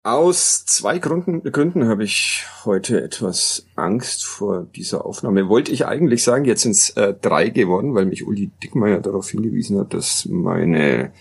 Aus zwei Gründen habe ich heute etwas Angst vor dieser Aufnahme. Wollte ich eigentlich sagen, jetzt sind es 3 geworden, weil mich Uli Dickmeyer darauf hingewiesen hat, dass meine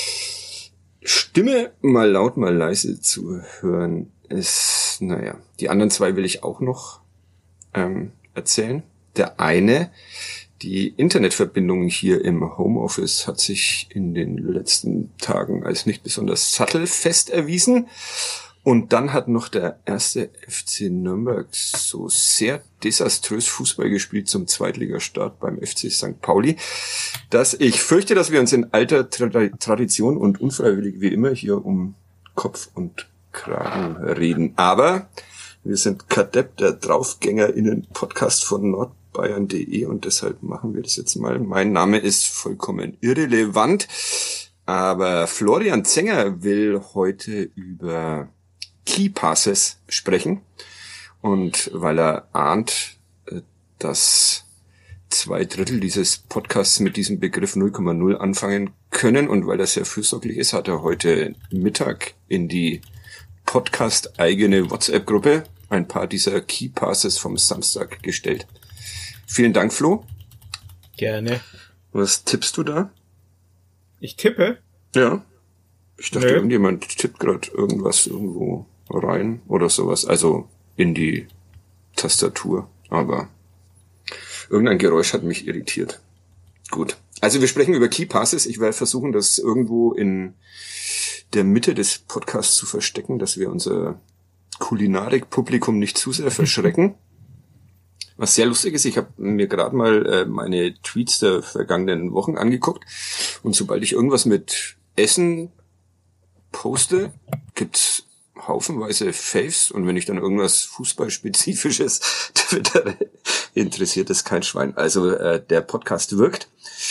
Stimme mal laut, mal leise zu hören ist. Naja, die anderen 2 will ich auch noch erzählen. Der eine, die Internetverbindung hier im Homeoffice hat sich in den letzten Tagen als nicht besonders sattelfest erwiesen. Und dann hat noch der erste FC Nürnberg so sehr desaströs Fußball gespielt zum Zweitligastart beim FC St. Pauli, dass ich fürchte, dass wir uns in alter Tradition und unfreiwillig wie immer hier um Kopf und Kragen reden. Aber wir sind Kadepp, der DraufgängerInnen-Podcast von nordbayern.de und deshalb machen wir das jetzt mal. Mein Name ist vollkommen irrelevant, aber Florian Zenger will heute über Key Passes sprechen und weil er ahnt, dass 2/3 dieses Podcasts mit diesem Begriff 0,0 anfangen können und weil er sehr fürsorglich ist, hat er heute Mittag in die Podcast-eigene WhatsApp-Gruppe ein paar dieser Key Passes vom Samstag gestellt. Vielen Dank, Flo. Gerne. Was tippst du da? Ich tippe? Ja. Ich dachte, irgendjemand tippt gerade irgendwas irgendwo rein oder sowas. Also in die Tastatur. Aber irgendein Geräusch hat mich irritiert. Gut. Also wir sprechen über Key Passes. Ich werde versuchen, das irgendwo in der Mitte des Podcasts zu verstecken, dass wir unser Kulinarik-Publikum nicht zu sehr verschrecken. Was sehr lustig ist, ich habe mir gerade mal meine Tweets der vergangenen Wochen angeguckt und sobald ich irgendwas mit Essen poste, gibt's haufenweise Faves und wenn ich dann irgendwas Fußballspezifisches twittere, interessiert es kein Schwein. Also der Podcast wirkt.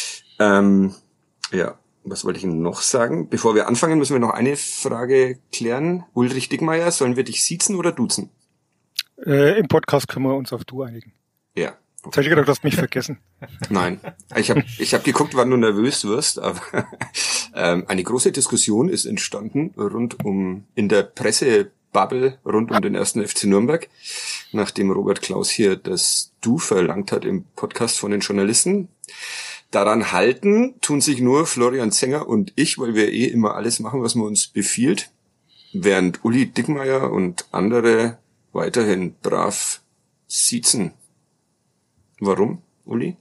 Ja, was wollte ich noch sagen? Bevor wir anfangen, müssen wir noch eine Frage klären. Ulrich Dickmeyer, sollen wir dich siezen oder duzen? Im Podcast können wir uns auf du einigen. Ja. Jetzt habe ich gedacht, du hast mich vergessen. Nein, ich hab geguckt, wann du nervös wirst, aber eine große Diskussion ist entstanden in der Pressebubble rund um den 1. FC Nürnberg, nachdem Robert Klaus hier das Du verlangt hat im Podcast von den Journalisten. Daran halten tun sich nur Florian Zenger und ich, weil wir immer alles machen, was man uns befiehlt, während Uli Dickmeyer und andere weiterhin brav siezen. Warum, Uli?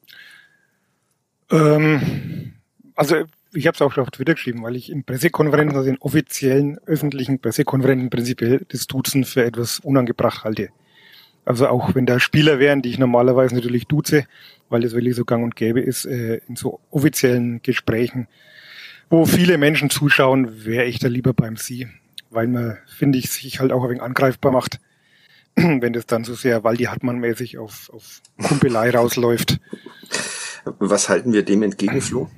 Also ich habe es auch schon auf Twitter geschrieben, weil ich in Pressekonferenzen, also in offiziellen öffentlichen Pressekonferenzen prinzipiell das Duzen für etwas unangebracht halte. Also auch wenn da Spieler wären, die ich normalerweise natürlich duze, weil das wirklich so gang und gäbe ist, in so offiziellen Gesprächen, wo viele Menschen zuschauen, wäre ich da lieber beim Sie, weil man, finde ich, sich halt auch ein wenig angreifbar macht, wenn das dann so sehr Waldi Hartmann-mäßig auf Kumpelei rausläuft. Was halten wir dem entgegen, Flo?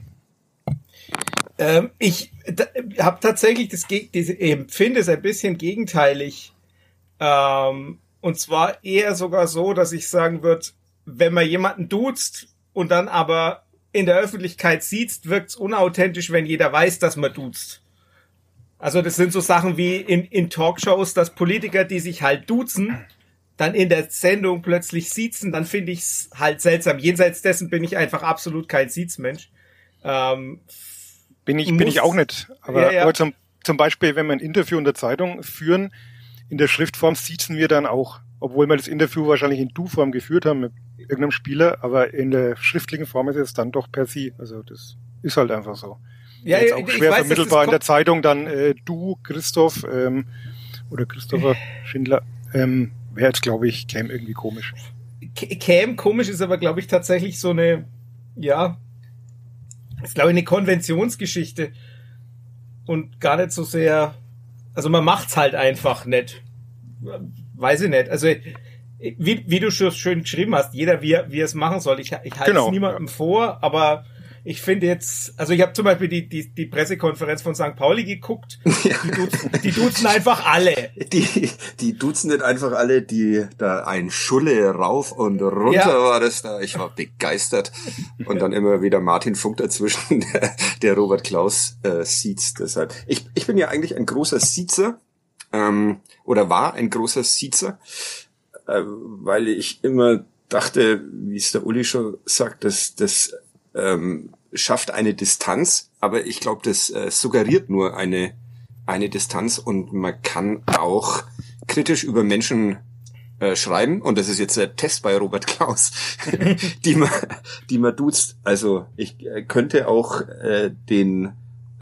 Ich habe tatsächlich empfinde es ein bisschen gegenteilig. Und zwar eher sogar so, dass ich sagen würde, wenn man jemanden duzt und dann aber in der Öffentlichkeit sieht, wirkt's unauthentisch, wenn jeder weiß, dass man duzt. Also das sind so Sachen wie in Talkshows, dass Politiker, die sich halt duzen, dann in der Sendung plötzlich siezen, dann finde ich's halt seltsam. Jenseits dessen bin ich einfach absolut kein Siezmensch. Bin ich auch nicht. Aber zum Beispiel, wenn wir ein Interview in der Zeitung führen, in der Schriftform siezen wir dann auch, obwohl wir das Interview wahrscheinlich in Du-Form geführt haben mit irgendeinem Spieler, aber in der schriftlichen Form ist es dann doch per Sie. Also das ist halt einfach so. Ja, jetzt auch schwer vermittelbar in der Zeitung dann du, Christoph oder Christopher Schindler, wäre jetzt, glaube ich, käme irgendwie komisch. Käme komisch ist aber, glaube ich, tatsächlich so eine, ist, glaube ich, eine Konventionsgeschichte und gar nicht so sehr, also man macht's halt einfach nicht. Weiß ich nicht. Also wie du schon schön geschrieben hast, jeder wie er es machen soll. Ich halte es niemandem vor, aber ich finde jetzt, also ich habe zum Beispiel die Pressekonferenz von St. Pauli geguckt, die duzen einfach alle. Die duzen nicht einfach alle, die da ein Schulle rauf und runter war das da. Ich war begeistert. Und dann immer wieder Martin Funk dazwischen, der Robert Klaus siezt. Deshalb. Ich bin ja eigentlich ein großer Siezer. oder war ein großer Siezer, weil ich immer dachte, wie es der Uli schon sagt, das schafft eine Distanz, aber ich glaube, das suggeriert nur eine Distanz und man kann auch kritisch über Menschen schreiben, und das ist jetzt der Test bei Robert Klaus, die man duzt. Also ich könnte auch den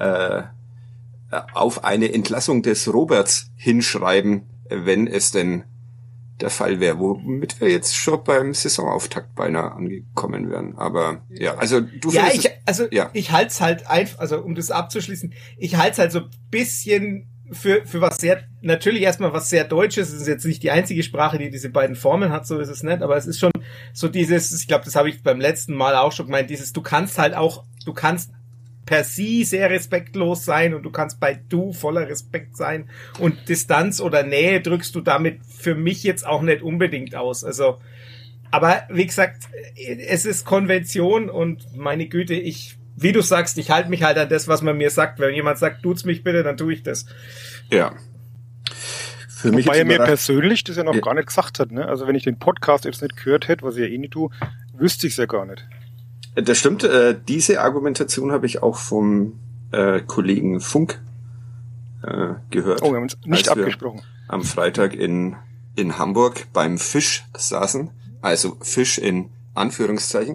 auf eine Entlassung des Roberts hinschreiben, wenn es denn der Fall wäre, womit wir jetzt schon beim Saisonauftakt beinahe angekommen wären. Aber ja, also du findest ich halte es halt einfach, also um das abzuschließen, ich halte es halt so ein bisschen für was sehr, natürlich erstmal was sehr Deutsches. Es ist jetzt nicht die einzige Sprache, die diese beiden Formen hat, so ist es nicht, aber es ist schon so dieses, ich glaube, das habe ich beim letzten Mal auch schon gemeint, dieses, du kannst per se sehr respektlos sein und du kannst bei du voller Respekt sein, und Distanz oder Nähe drückst du damit für mich jetzt auch nicht unbedingt aus. Also, aber wie gesagt, es ist Konvention und meine Güte, wie du sagst, ich halte mich halt an das, was man mir sagt. Wenn jemand sagt, duzt mich bitte, dann tue ich das. Ja. Für mich, wobei er mir persönlich das ja noch gar nicht gesagt hat, ne? Also wenn ich den Podcast jetzt nicht gehört hätte, was ich ja eh nicht tue, wüsste ich es ja gar nicht. Das stimmt, diese Argumentation habe ich auch vom Kollegen Funk gehört. Oh, wir haben uns nicht abgesprochen. Am Freitag in Hamburg beim Fisch saßen, also Fisch in Anführungszeichen.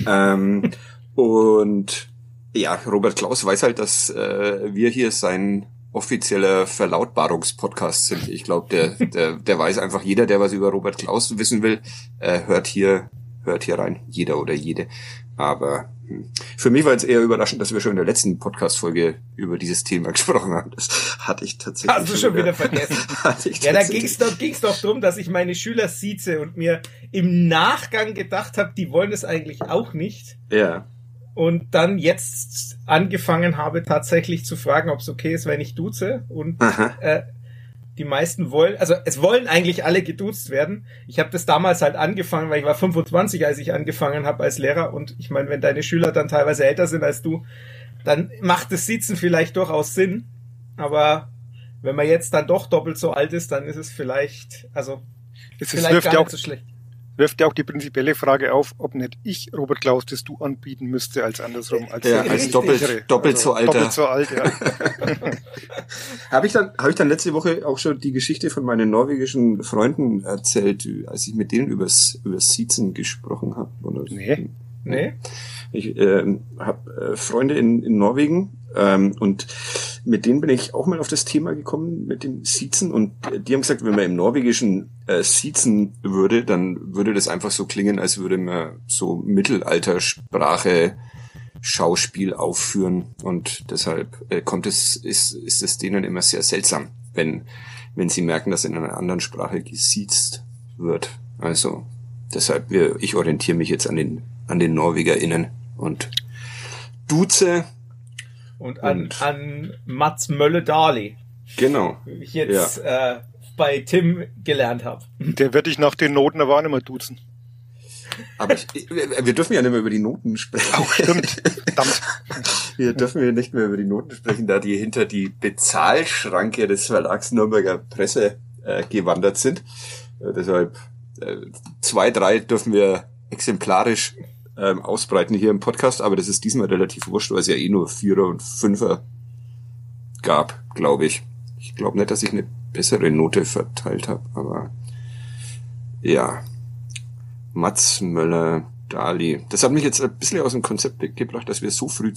Und ja, Robert Klaus weiß halt, dass wir hier sein offizieller Verlautbarungspodcast sind. Ich glaube, der weiß einfach, jeder, der was über Robert Klaus wissen will, hört hier rein. Jeder oder jede. Aber für mich war es eher überraschend, dass wir schon in der letzten Podcast-Folge über dieses Thema gesprochen haben. Das hatte ich tatsächlich. Hast du schon wieder vergessen? Ja, da ging's doch drum, dass ich meine Schüler sieze und mir im Nachgang gedacht habe, die wollen es eigentlich auch nicht. Ja. Und dann jetzt angefangen habe, tatsächlich zu fragen, ob es okay ist, wenn ich duze. Und die meisten es wollen eigentlich alle geduzt werden. Ich habe das damals halt angefangen, weil ich war 25, als ich angefangen habe als Lehrer. Und ich meine, wenn deine Schüler dann teilweise älter sind als du, dann macht das Siezen vielleicht durchaus Sinn. Aber wenn man jetzt dann doch doppelt so alt ist, dann ist es vielleicht gar nicht so schlecht. Wirft ja auch die prinzipielle Frage auf, ob nicht ich, Robert Klaus, das du anbieten müsste als andersrum. Als doppelt so alter. Doppelt so alt, ja. Habe ich dann letzte Woche auch schon die Geschichte von meinen norwegischen Freunden erzählt, als ich mit denen übers Siezen gesprochen habe? Nee. Ich habe Freunde in Norwegen, und mit denen bin ich auch mal auf das Thema gekommen mit dem Siezen, und die haben gesagt, wenn man im Norwegischen siezen würde, dann würde das einfach so klingen, als würde man so Mittelaltersprache Schauspiel aufführen, und deshalb ist es denen immer sehr seltsam, wenn sie merken, dass in einer anderen Sprache gesiezt wird. Also deshalb, ich orientiere mich jetzt an den NorwegerInnen und duze. Und an Mats Mölle-Dali. Genau. Wie ich jetzt bei Tim gelernt habe. Der wird dich nach den Noten aber auch nicht mehr duzen. Aber wir dürfen ja nicht mehr über die Noten sprechen. Oh, stimmt. Verdammt. Wir dürfen ja nicht mehr über die Noten sprechen, da die hinter die Bezahlschranke des Verlags Nürnberger Presse gewandert sind. Deshalb 2, 3 dürfen wir exemplarisch ausbreiten hier im Podcast, aber das ist diesmal relativ wurscht, weil es ja eh nur 4er und 5er gab, glaube ich. Ich glaube nicht, dass ich eine bessere Note verteilt habe, aber ja. Mats Möller-Dali. Das hat mich jetzt ein bisschen aus dem Konzept gebracht, dass wir so früh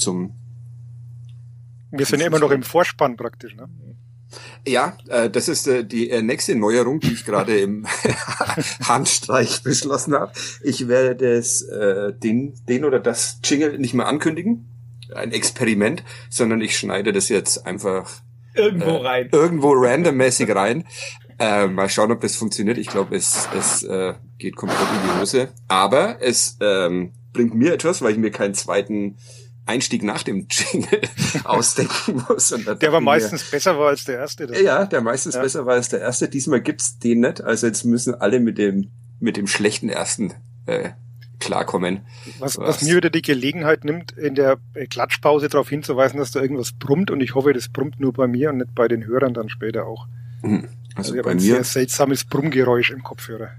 Wir sind ja immer noch im Vorspann praktisch, ne? Ja, das ist die nächste Neuerung, die ich gerade im Handstreich beschlossen habe. Ich werde den oder das Jingle nicht mehr ankündigen, ein Experiment, sondern ich schneide das jetzt einfach irgendwo randommäßig rein. Mal schauen, ob das funktioniert. Ich glaube, es geht komplett in die Hose. Aber es bringt mir etwas, weil ich mir keinen zweiten Einstieg nach dem Jingle ausdenken muss. Und der aber meistens besser war als der erste. Ja, der meistens besser war als der erste. Diesmal gibt's den nicht. Also jetzt müssen alle mit dem schlechten ersten klarkommen. Was mir wieder die Gelegenheit nimmt, in der Klatschpause darauf hinzuweisen, dass da irgendwas brummt. Und ich hoffe, das brummt nur bei mir und nicht bei den Hörern dann später auch. Also ich habe bei ein mir, sehr seltsames Brummgeräusch im Kopfhörer.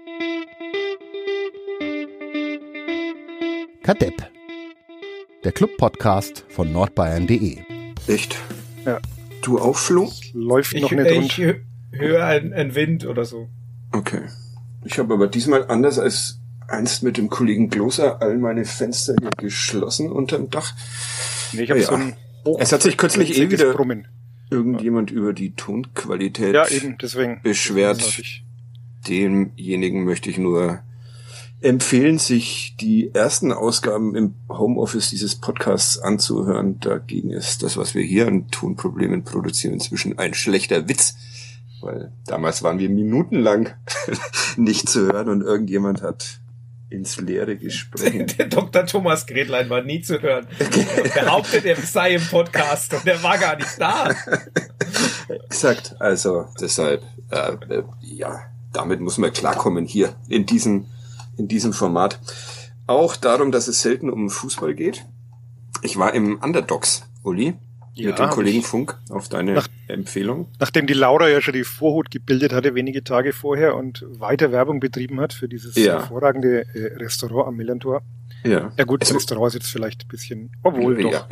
Kadepp, der Club-Podcast von nordbayern.de. echt? Ja. Du auch, Flo? Läuft noch nicht rund. Ich höre einen Wind oder so. Okay. Ich habe aber diesmal anders als einst mit dem Kollegen Gloser all meine Fenster hier geschlossen unterm Dach. Nee, ich habe so ein Es hat sich kürzlich wieder Brummen. irgendjemand über die Tonqualität Ja, eben, deswegen. beschwert. Großartig. Demjenigen möchte ich nur empfehlen, sich die ersten Ausgaben im Homeoffice dieses Podcasts anzuhören. Dagegen ist das, was wir hier an Tonproblemen produzieren, inzwischen ein schlechter Witz. Weil damals waren wir minutenlang nicht zu hören und irgendjemand hat ins Leere gesprochen. Der Dr. Thomas Gretlein war nie zu hören. Er behauptet, er sei im Podcast und er war gar nicht da. Exakt, also deshalb, ja, damit muss man klarkommen hier in diesem Format. Auch darum, dass es selten um Fußball geht. Ich war im Underdogs, Uli, mit dem Kollegen Funk auf deine Empfehlung. Nachdem die Laura ja schon die Vorhut gebildet hatte, wenige Tage vorher und weiter Werbung betrieben hat für dieses hervorragende Restaurant am Millantor. Ja. Ja gut, das Restaurant ist jetzt vielleicht ein bisschen, obwohl doch.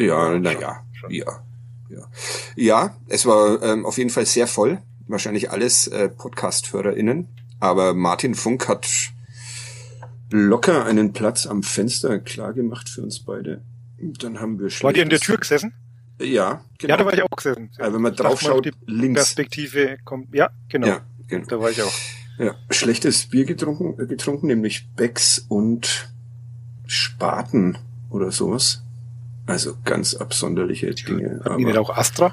Ja, es war auf jeden Fall sehr voll. Wahrscheinlich alles Podcast-HörerInnen. Aber Martin Funk hat locker einen Platz am Fenster klar gemacht für uns beide. Und dann haben wir War die an der Tür gesessen? Ja, genau. Ja, da war ich auch gesessen. Also wenn man drauf schaut, die links. Perspektive kommt. Ja, genau. Ja, genau. Da war ich auch. Ja, schlechtes Bier getrunken, nämlich Becks und Spaten oder sowas. Also ganz absonderliche Dinge. Hatten die nicht auch Astra?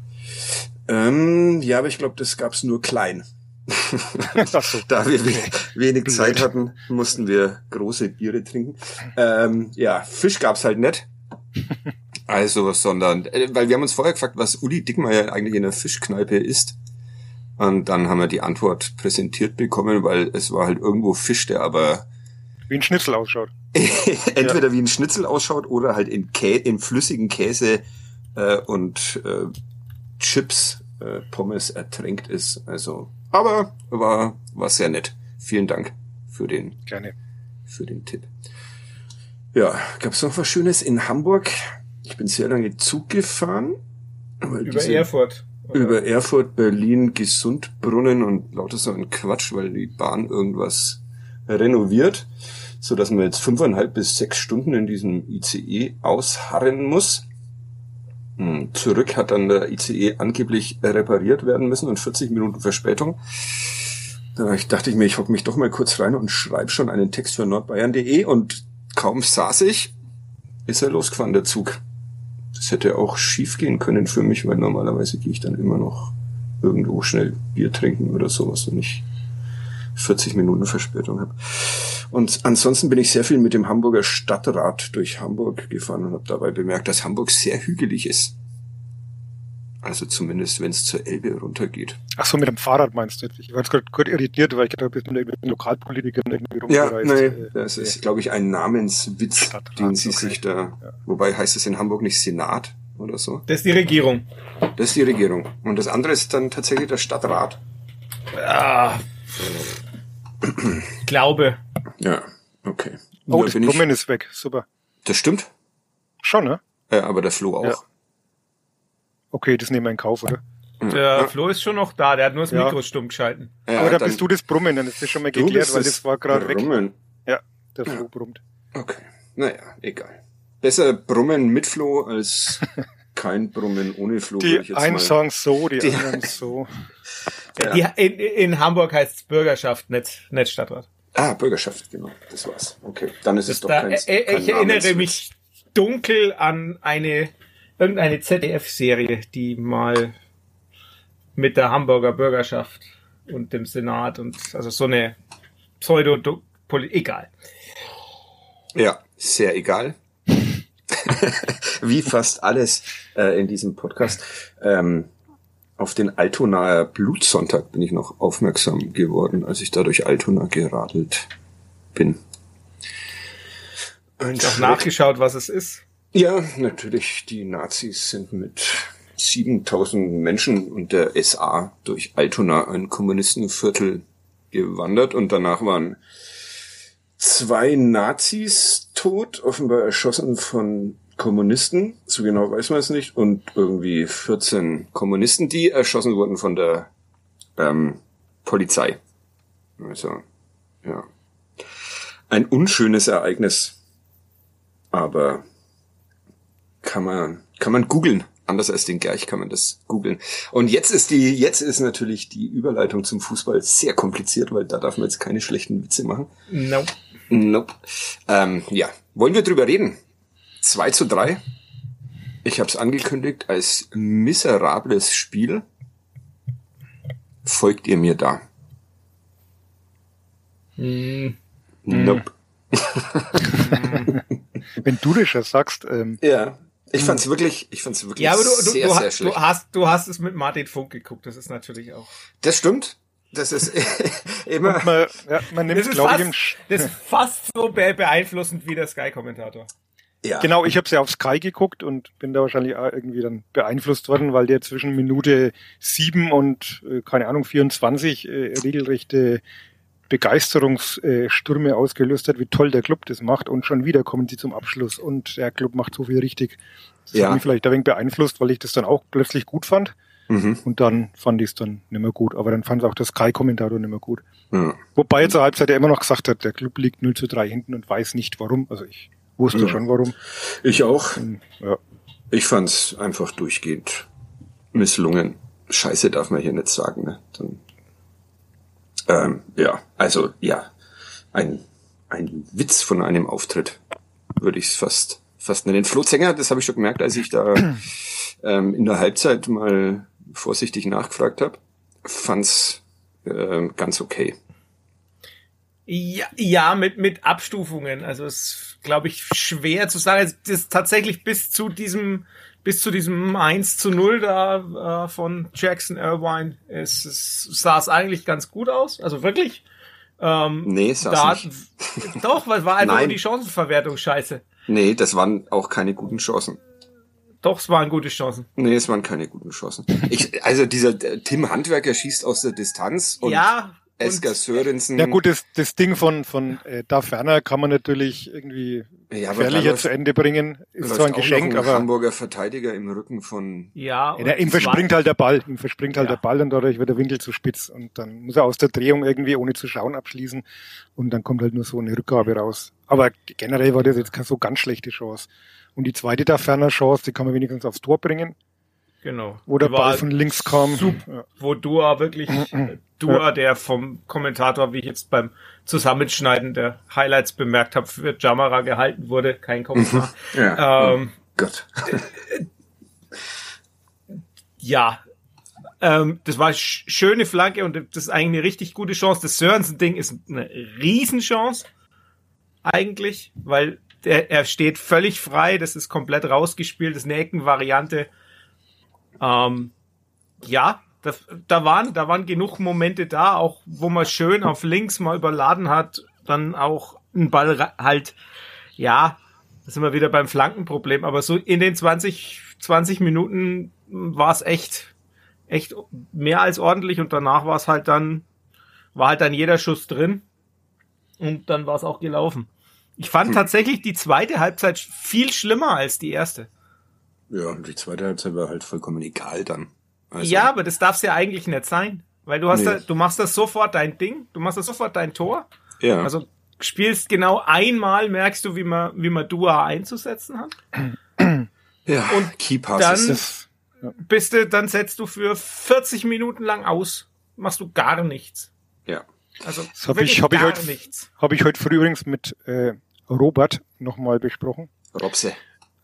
Ja, aber ich glaube, das gab's nur klein. Ach so. Da wir wenig Zeit hatten, mussten wir große Biere trinken. Ja, Fisch gab's halt nicht. Also, sondern, weil wir haben uns vorher gefragt, was Uli Dickmeyer eigentlich in der Fischkneipe isst. Und dann haben wir die Antwort präsentiert bekommen, weil es war halt irgendwo Fisch, der aber wie ein Schnitzel ausschaut. entweder wie ein Schnitzel ausschaut oder halt in flüssigen Käse und Chips, Pommes ertränkt ist. Also, aber war sehr nett. Vielen Dank für den Tipp. Ja, gab's noch was Schönes in Hamburg? Ich bin sehr lange Zug gefahren. Über Erfurt. Über Erfurt, Berlin, Gesundbrunnen und lauter so ein Quatsch, weil die Bahn irgendwas renoviert, so dass man jetzt 5,5 bis 6 Stunden in diesem ICE ausharren muss. Zurück hat dann der ICE angeblich repariert werden müssen und 40 Minuten Verspätung. Da dachte ich mir, ich hocke mich doch mal kurz rein und schreibe schon einen Text für nordbayern.de und kaum saß ich, ist er losgefahren, der Zug. Das hätte auch schief gehen können für mich, weil normalerweise gehe ich dann immer noch irgendwo schnell Bier trinken oder sowas und ich 40 Minuten Verspätung habe. Und ansonsten bin ich sehr viel mit dem Hamburger Stadtrat durch Hamburg gefahren und habe dabei bemerkt, dass Hamburg sehr hügelig ist. Also zumindest, wenn es zur Elbe runtergeht. Ach so, mit dem Fahrrad meinst du? Ich war jetzt gerade kurz irritiert, weil ich gedacht habe, du bist mit den Lokalpolitikern irgendwie rumgereist. Ja, nein, das ist, glaube ich, ein Namenswitz, den sie sich da... Ja. Wobei heißt es in Hamburg nicht Senat oder so? Das ist die Regierung. Das ist die Regierung. Und das andere ist dann tatsächlich der Stadtrat. Ah. Glaube. Ja, okay. Oh, das Brummen ist weg. Super. Das stimmt? Schon, ne? Ja, aber der Flo auch. Ja. Okay, das nehmen wir in Kauf, oder? Der Flo ist schon noch da, der hat nur das Mikro stumm geschalten. Ja, aber da bist du das Brummen, dann ist das schon mal geklärt, weil das war gerade weg. Ja, der Flo brummt. Okay, naja, egal. Besser Brummen mit Flo als kein Brummen ohne Flo. Die einen sagen so, die anderen so. Ja. In Hamburg heißt es Bürgerschaft, nicht Stadtrat. Ah, Bürgerschaft, genau, das war's. Okay, dann ist es doch kein Ich erinnere mich dunkel an irgendeine ZDF-Serie, die mal mit der Hamburger Bürgerschaft und dem Senat und also so eine egal. Ja, sehr egal. Wie fast alles in diesem Podcast. Auf den Altonaer Blutsonntag bin ich noch aufmerksam geworden, als ich da durch Altona geradelt bin. Und auch nachgeschaut, was es ist. Ja, natürlich, die Nazis sind mit 7.000 Menschen und der SA durch Altona, ein Kommunistenviertel, gewandert und danach waren 2 Nazis tot, offenbar erschossen von Kommunisten, so genau weiß man es nicht, und irgendwie 14 Kommunisten, die erschossen wurden von der Polizei. Also, ja. Ein unschönes Ereignis, aber kann man googeln. Anders als den Gerch kann man das googeln. Und jetzt ist natürlich die Überleitung zum Fußball sehr kompliziert, weil da darf man jetzt keine schlechten Witze machen. Nope. Ja, wollen wir drüber reden? 2:3. Ich habe es angekündigt als miserables Spiel. Folgt ihr mir da? Nope. Wenn du das schon sagst. Ja. Ich fand's wirklich ja, aber sehr schlecht. Du hast es mit Martin Funk geguckt, das ist natürlich auch. Das stimmt. Das ist immer. Man nimmt, glaube ich, das ist fast so beeinflussend wie der Sky-Kommentator. Ja. Genau, ich habe ja auf Sky geguckt und bin da wahrscheinlich auch irgendwie dann beeinflusst worden, weil der zwischen Minute 7 und 24 regelrechte Begeisterungsstürme ausgelöst hat, wie toll der Club das macht, und schon wieder kommen sie zum Abschluss und der Club macht so viel richtig. Das hat mich vielleicht ein wenig beeinflusst, weil ich das dann auch plötzlich gut fand. Und dann fand ich es dann nicht mehr gut. Aber dann fand es auch der Sky-Kommentator nicht mehr gut. Ja. Wobei er zur Halbzeit ja immer noch gesagt hat, der Club liegt 0:3 hinten und weiß nicht warum. Also ich wusste schon warum. Ich auch. Ja. Ich fand's einfach durchgehend misslungen. Scheiße darf man hier nicht sagen, ne? Dann, ein Witz von einem Auftritt, würde ich es fast nennen. Flo Zenger, das habe ich schon gemerkt, als ich da in der Halbzeit mal vorsichtig nachgefragt habe, fand's ganz okay. Ja, mit Abstufungen. Also es ist, glaube ich, schwer zu sagen. Das ist tatsächlich bis zu diesem 1:0 da von Jackson Irvine sah es eigentlich ganz gut aus. Also wirklich. Nee, sah's nicht. Doch, weil es war einfach nur die Chancenverwertung scheiße. Nee, das waren auch keine guten Chancen. Doch, es waren gute Chancen. Nee, es waren keine guten Chancen. Also dieser Tim Handwerker schießt aus der Distanz und Esker Sörensen. Ja gut, das Ding von da ferner kann man natürlich irgendwie gefährlicher zu Ende bringen. Ist zwar ein Geschenk, aber Hamburger Verteidiger im Rücken von. Ihm verspringt halt der Ball. Der Ball und dadurch wird der Winkel zu spitz und dann muss er aus der Drehung irgendwie ohne zu schauen abschließen und dann kommt halt nur so eine Rückgabe raus. Aber generell war das jetzt keine so ganz schlechte Chance. Und die zweite da ferner Chance, die kann man wenigstens aufs Tor bringen. Genau. Wo der Ball von links kam. Super, wo Dua wirklich, der vom Kommentator, wie ich jetzt beim Zusammenschneiden der Highlights bemerkt habe, für Jamara gehalten wurde. Kein Kommentar. Gott. Das war schöne Flanke und das ist eigentlich eine richtig gute Chance. Das Sörensen-Ding ist eine Riesenchance. Eigentlich, weil er steht völlig frei. Das ist komplett rausgespielt. Das ist eine Eckenvariante. Da waren genug Momente da, auch wo man schön auf links mal überladen hat, dann auch einen Ball halt, da sind wir wieder beim Flankenproblem, aber so in den 20 Minuten war es echt mehr als ordentlich und danach war dann jeder Schuss drin und dann war es auch gelaufen. Ich fand tatsächlich die zweite Halbzeit viel schlimmer als die erste. Ja, und die zweite Halbzeit war halt vollkommen egal dann. Also, ja, aber das darf's ja eigentlich nicht sein. Weil du machst das sofort dein Ding, du machst das sofort dein Tor. Ja. Also spielst genau einmal, merkst du, wie man Dua einzusetzen hat. Ja, und Key Passes. Dann setzt du für 40 Minuten lang aus, machst du gar nichts. Ja. Also das habe ich heute früh übrigens mit Robert nochmal besprochen. Robse.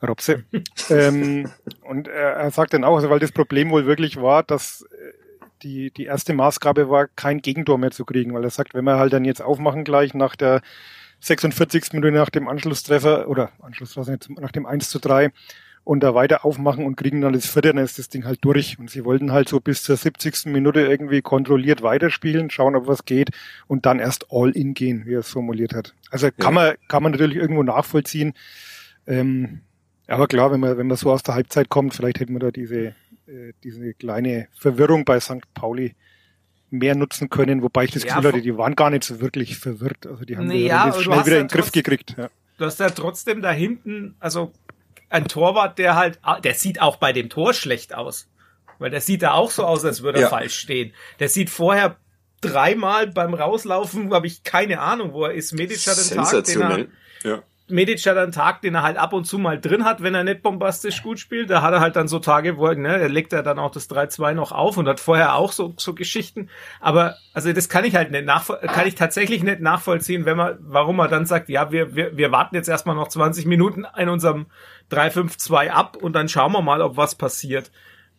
Und er sagt dann auch, also weil das Problem wohl wirklich war, dass die erste Maßgabe war, kein Gegentor mehr zu kriegen, weil er sagt, wenn wir halt dann jetzt aufmachen gleich nach der 46. Minute nach dem Anschlusstreffer nach dem 1:3 und da weiter aufmachen und kriegen dann das vierte, dann ist das Ding halt durch. Und sie wollten halt so bis zur 70. Minute irgendwie kontrolliert weiterspielen, schauen, ob was geht und dann erst all in gehen, wie er es formuliert hat. Also kann man natürlich irgendwo nachvollziehen. Aber klar, wenn man so aus der Halbzeit kommt, vielleicht hätten wir da diese diese kleine Verwirrung bei St. Pauli mehr nutzen können, wobei ich das Gefühl hatte, die waren gar nicht so wirklich verwirrt. Also die haben relativ schnell wieder in den Griff gekriegt. Ja. Du hast ja trotzdem da hinten, also ein Torwart, der sieht auch bei dem Tor schlecht aus. Weil der sieht da auch so aus, als würde er falsch stehen. Der sieht vorher 3-mal beim Rauslaufen, habe ich keine Ahnung, wo er ist. Medic hat einen Tag, den er halt ab und zu mal drin hat, wenn er nicht bombastisch gut spielt. Da hat er halt dann so Tage, wo er legt er dann auch das 3-2 noch auf und hat vorher auch so Geschichten. Aber also das kann ich halt nicht kann ich tatsächlich nicht nachvollziehen, warum man dann sagt, ja, wir warten jetzt erstmal noch 20 Minuten in unserem 3-5-2 ab und dann schauen wir mal, ob was passiert.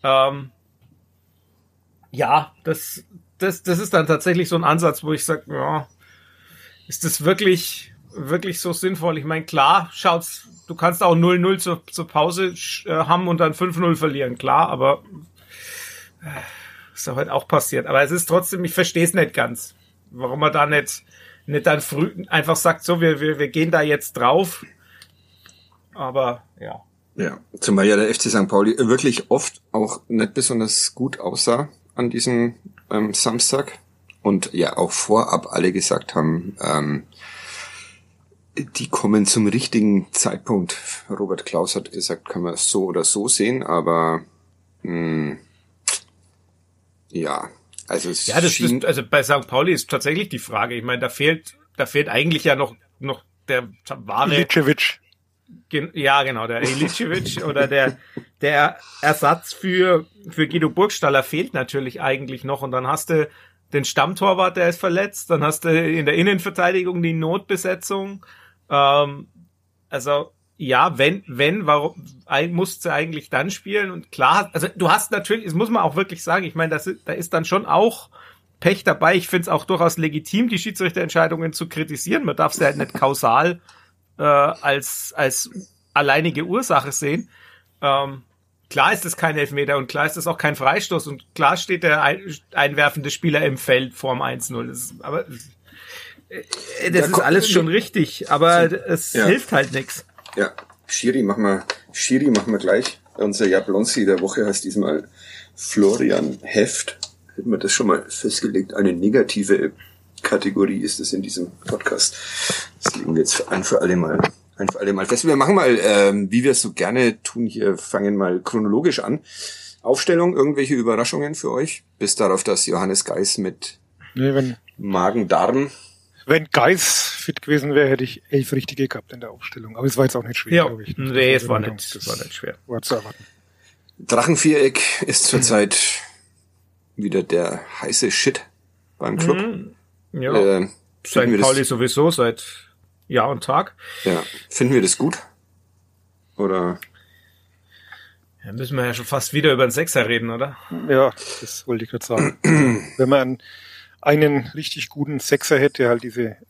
Ja, das ist dann tatsächlich so ein Ansatz, wo ich sage, ja, ist das wirklich so sinnvoll? Ich meine, klar, du kannst auch 0-0 zur Pause haben und dann 5-0 verlieren, klar, aber ist doch heute auch passiert. Aber es ist trotzdem, ich verstehe es nicht ganz, warum man da nicht dann früh einfach sagt, so, wir gehen da jetzt drauf. Aber, ja. Ja, zumal ja der FC St. Pauli wirklich oft auch nicht besonders gut aussah an diesem Samstag und ja auch vorab alle gesagt haben, die kommen zum richtigen Zeitpunkt. Robert Klaus hat gesagt, kann man es so oder so sehen, aber ja, also es also bei St. Pauli ist tatsächlich die Frage. Ich meine, da fehlt eigentlich ja noch der wahre Ilicevic. Ja, genau, der Ilicevic oder der Ersatz für Guido Burgstaller fehlt natürlich eigentlich noch. Und dann hast du den Stammtorwart, der ist verletzt. Dann hast du in der Innenverteidigung die Notbesetzung. Also, ja, warum musst du eigentlich dann spielen? Und klar, also du hast natürlich, das muss man auch wirklich sagen, ich meine, da ist dann schon auch Pech dabei. Ich finde es auch durchaus legitim, die Schiedsrichterentscheidungen zu kritisieren. Man darf sie halt nicht kausal als alleinige Ursache sehen. Klar ist es kein Elfmeter und klar ist es auch kein Freistoß und klar steht der einwerfende Spieler im Feld vorm 1-0. Das ist alles schon richtig, aber es hilft halt nichts. Ja, Schiri machen wir gleich. Unser Jablonski der Woche heißt diesmal Florian Heft. Hätten wir das schon mal festgelegt. Eine negative Kategorie ist es in diesem Podcast. Das legen wir jetzt ein für alle Mal fest. Wir machen mal, wie wir es so gerne tun hier, fangen mal chronologisch an. Aufstellung, irgendwelche Überraschungen für euch? Bis darauf, dass Johannes Geis mit Magen-Darm. Wenn Geis fit gewesen wäre, hätte ich 11 richtige gehabt in der Aufstellung. Aber es war jetzt auch nicht schwer, glaube ich. Nee, es war nicht schwer. War zu erwarten. Drachenviereck ist zurzeit wieder der heiße Shit beim Club. Ja, St. Pauli sowieso seit Jahr und Tag. Ja, finden wir das gut? Oder? Ja, müssen wir ja schon fast wieder über den Sechser reden, oder? Ja, das wollte ich gerade sagen. Wenn man einen richtig guten Sechser hätte, der halt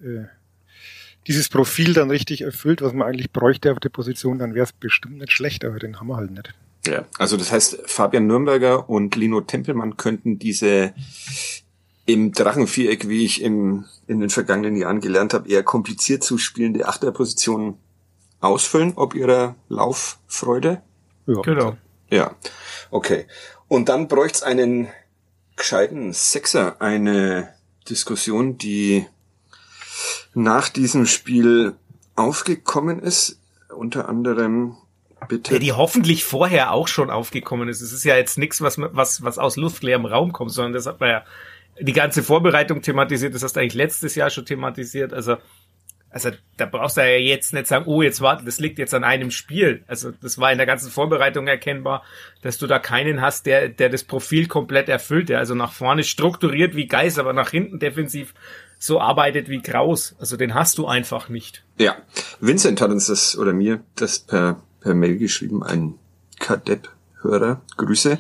dieses Profil dann richtig erfüllt, was man eigentlich bräuchte auf der Position, dann wäre es bestimmt nicht schlecht, aber den haben wir halt nicht. Ja, also das heißt, Fabian Nürnberger und Lino Tempelmann könnten diese im Drachenviereck, wie ich in den vergangenen Jahren gelernt habe, eher kompliziert zu spielende Achterpositionen ausfüllen, ob ihrer Lauffreude. Ja, genau. Ja, okay. Und dann bräucht's einen gescheiten Sechser, eine Diskussion, die nach diesem Spiel aufgekommen ist, unter anderem bitte. Ja, die hoffentlich vorher auch schon aufgekommen ist. Es ist ja jetzt nichts, was aus luftleerem Raum kommt, sondern das hat man ja die ganze Vorbereitung thematisiert, das hast du eigentlich letztes Jahr schon thematisiert, also da brauchst du ja jetzt nicht sagen, oh, jetzt warte, das liegt jetzt an einem Spiel. Also das war in der ganzen Vorbereitung erkennbar, dass du da keinen hast, der das Profil komplett erfüllt, der also nach vorne strukturiert wie Geis, aber nach hinten defensiv so arbeitet wie Kraus. Also den hast du einfach nicht. Ja, Vincent hat uns das, oder mir, das per Mail geschrieben, ein Kadepp-Hörer, Grüße.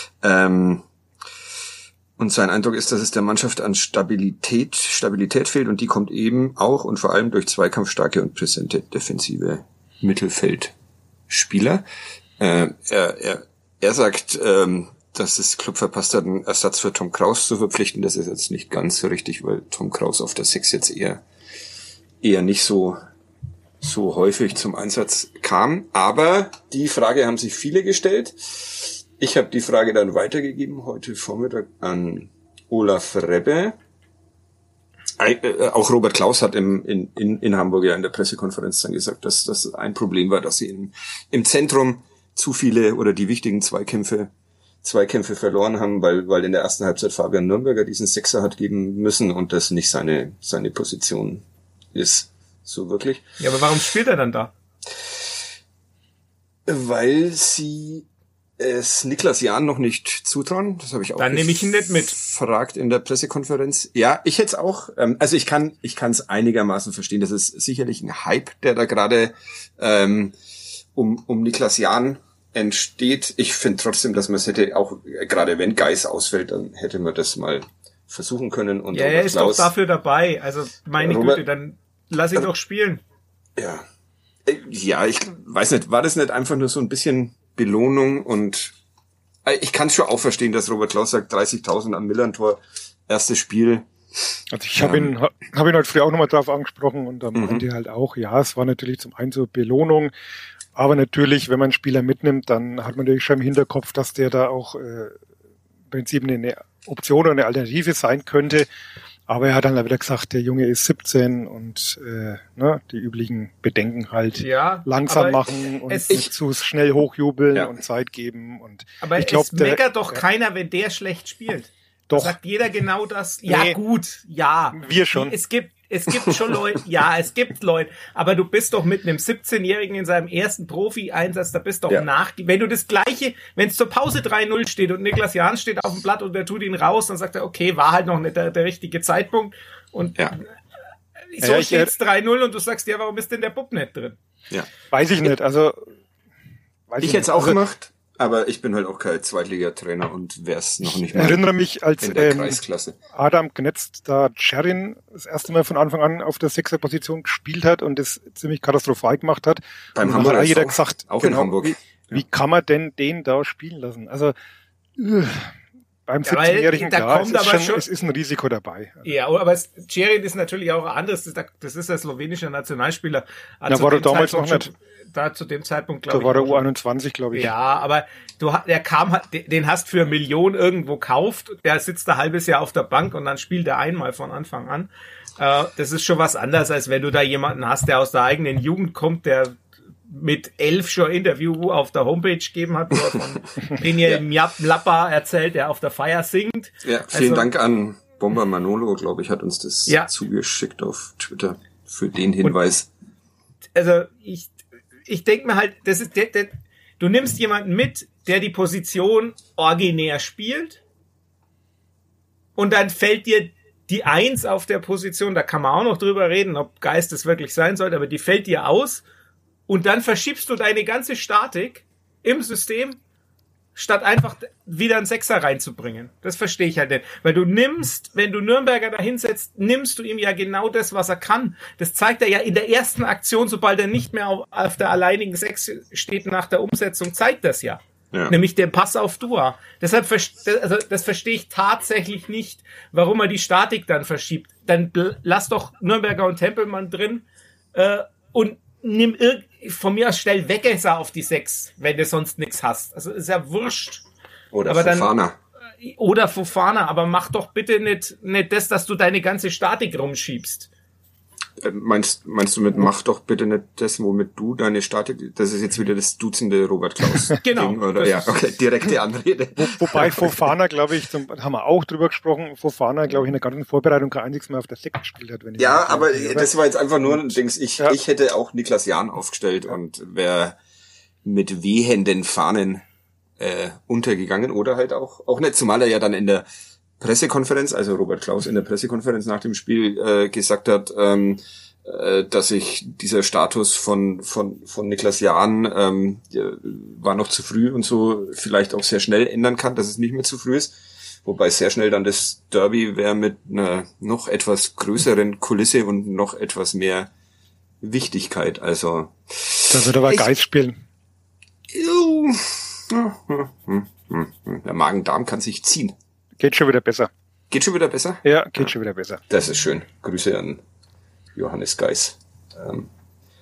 Und sein Eindruck ist, dass es der Mannschaft an Stabilität fehlt und die kommt eben auch und vor allem durch zweikampfstarke und präsente defensive Mittelfeldspieler. Er sagt, dass das Club verpasst hat, einen Ersatz für Tom Kraus zu verpflichten. Das ist jetzt nicht ganz so richtig, weil Tom Kraus auf der 6 jetzt eher nicht so häufig zum Einsatz kam. Aber die Frage haben sich viele gestellt. Ich habe die Frage dann weitergegeben heute Vormittag an Olaf Rebbe. Auch Robert Klaus hat in Hamburg ja in der Pressekonferenz dann gesagt, dass das ein Problem war, dass sie im Zentrum zu viele oder die wichtigen Zweikämpfe verloren haben, weil in der ersten Halbzeit Fabian Nürnberger diesen Sechser hat geben müssen und das nicht seine Position ist, so wirklich. Ja, aber warum spielt er dann da? Weil sie es Niklas Jahn noch nicht zutrauen. Das habe ich auch dann nehme ich ihn nicht mit. Fragt in der Pressekonferenz. Ja, ich hätte es auch. Also ich kann es einigermaßen verstehen. Das ist sicherlich ein Hype, der da gerade um Niklas Jahn entsteht. Ich finde trotzdem, dass man es hätte, auch gerade wenn Geis ausfällt, dann hätte man das mal versuchen können. Und ja, er ist doch dafür dabei. Also meine Güte, dann lass ihn doch spielen. Ja. Ja, ich weiß nicht, war das nicht einfach nur so ein bisschen Belohnung? Und ich kann es schon auch verstehen, dass Robert Klaus sagt, 30.000 am Millern-Tor, erstes Spiel. Also ich habe ihn heute früh auch nochmal drauf angesprochen und dann meinte er halt auch, ja, es war natürlich zum einen so Belohnung, aber natürlich, wenn man einen Spieler mitnimmt, dann hat man natürlich schon im Hinterkopf, dass der da auch im Prinzip eine Option oder eine Alternative sein könnte. Aber er hat dann wieder gesagt, der Junge ist 17 und die üblichen Bedenken halt langsam machen und nicht zu schnell hochjubeln und Zeit geben. Und aber ich glaub, es meckert doch keiner, wenn der schlecht spielt. Doch. Da sagt jeder genau das. Ja, nee, gut, ja. Wir schon. Es gibt schon Leute, es gibt Leute, aber du bist doch mit einem 17-Jährigen in seinem ersten Profi-Einsatz, da bist doch wenn du das Gleiche, wenn es zur Pause 3-0 steht und Niklas Jahn steht auf dem Blatt und der tut ihn raus, dann sagt er, okay, war halt noch nicht der richtige Zeitpunkt und so steht's 3-0 und du sagst, ja, warum ist denn der Bub nicht drin? Ja. Weiß ich nicht, also ich hätte es auch gemacht. Aber ich bin halt auch kein Zweitligatrainer und wär's noch nicht mehr. Ich erinnere mich, als in der Kreisklasse. Adam Gnetz da Cherin das erste Mal von Anfang an auf der 6er-Position gespielt hat und das ziemlich katastrophal gemacht hat. Beim Hamburg hat jeder gesagt, auch in Hamburg. Wie kann man denn den da spielen lassen? Also beim 17-Jährigen, es ist ein Risiko dabei. Ja, aber Cherin ist natürlich auch anderes. Das ist der slowenische Nationalspieler. Da war er damals noch nicht. Da zu dem Zeitpunkt, glaube ich. Da war der U21, glaube ich. Ja, aber den hast für 1 Million irgendwo kauft, der sitzt ein halbes Jahr auf der Bank und dann spielt er einmal von Anfang an. Das ist schon was anderes, als wenn du da jemanden hast, der aus der eigenen Jugend kommt, der mit 11 schon Interview auf der Homepage gegeben hat, wo er von Daniel Mlappa erzählt, der auf der Feier singt. Ja, vielen Dank an Bomber Manolo, glaube ich, hat uns das zugeschickt auf Twitter für den Hinweis. Also ich denke mir halt, das ist du nimmst jemanden mit, der die Position originär spielt und dann fällt dir die 1 auf der Position, da kann man auch noch drüber reden, ob Geist es wirklich sein sollte, aber die fällt dir aus und dann verschiebst du deine ganze Statik im System, statt einfach wieder einen Sechser reinzubringen. Das verstehe ich halt nicht. Weil wenn du Nürnberger da hinsetzt, nimmst du ihm ja genau das, was er kann. Das zeigt er ja in der ersten Aktion, sobald er nicht mehr auf der alleinigen 6 steht nach der Umsetzung, zeigt das ja. Nämlich der Pass auf Dua. Deshalb das verstehe ich tatsächlich nicht, warum er die Statik dann verschiebt. Dann lass doch Nürnberger und Tempelmann drin und nimm von mir aus stell Wegesser auf die 6, wenn du sonst nichts hast. Also ist ja wurscht. Oder Fofana. Oder Fofana, aber mach doch bitte nicht das, dass du deine ganze Statik rumschiebst. Meinst du mit mach doch bitte nicht das, womit du deine Statik, das ist jetzt wieder das duzende Robert Klaus. Genau. Oder, okay, direkte Anrede. Wobei Fofana, glaube ich, haben wir auch drüber gesprochen, Fofana, glaube ich, in der ganzen Vorbereitung kein einziges Mal auf der 6 gespielt hat. Aber das war jetzt einfach nur ein Dings. Ich hätte auch Niklas Jahn aufgestellt und wäre mit wehenden Fahnen untergegangen oder halt auch nicht, zumal er ja dann in der Pressekonferenz, also Robert Klaus in der Pressekonferenz nach dem Spiel gesagt hat, dass sich dieser Status von Niklas Jahn war noch zu früh und so vielleicht auch sehr schnell ändern kann, dass es nicht mehr zu früh ist. Wobei sehr schnell dann das Derby wäre mit einer noch etwas größeren Kulisse und noch etwas mehr Wichtigkeit. Also da wird aber Geist spielen. Der Magen-Darm kann sich ziehen. Geht schon wieder besser. Geht schon wieder besser? Ja, geht schon wieder besser. Das ist schön. Grüße an Johannes Geis.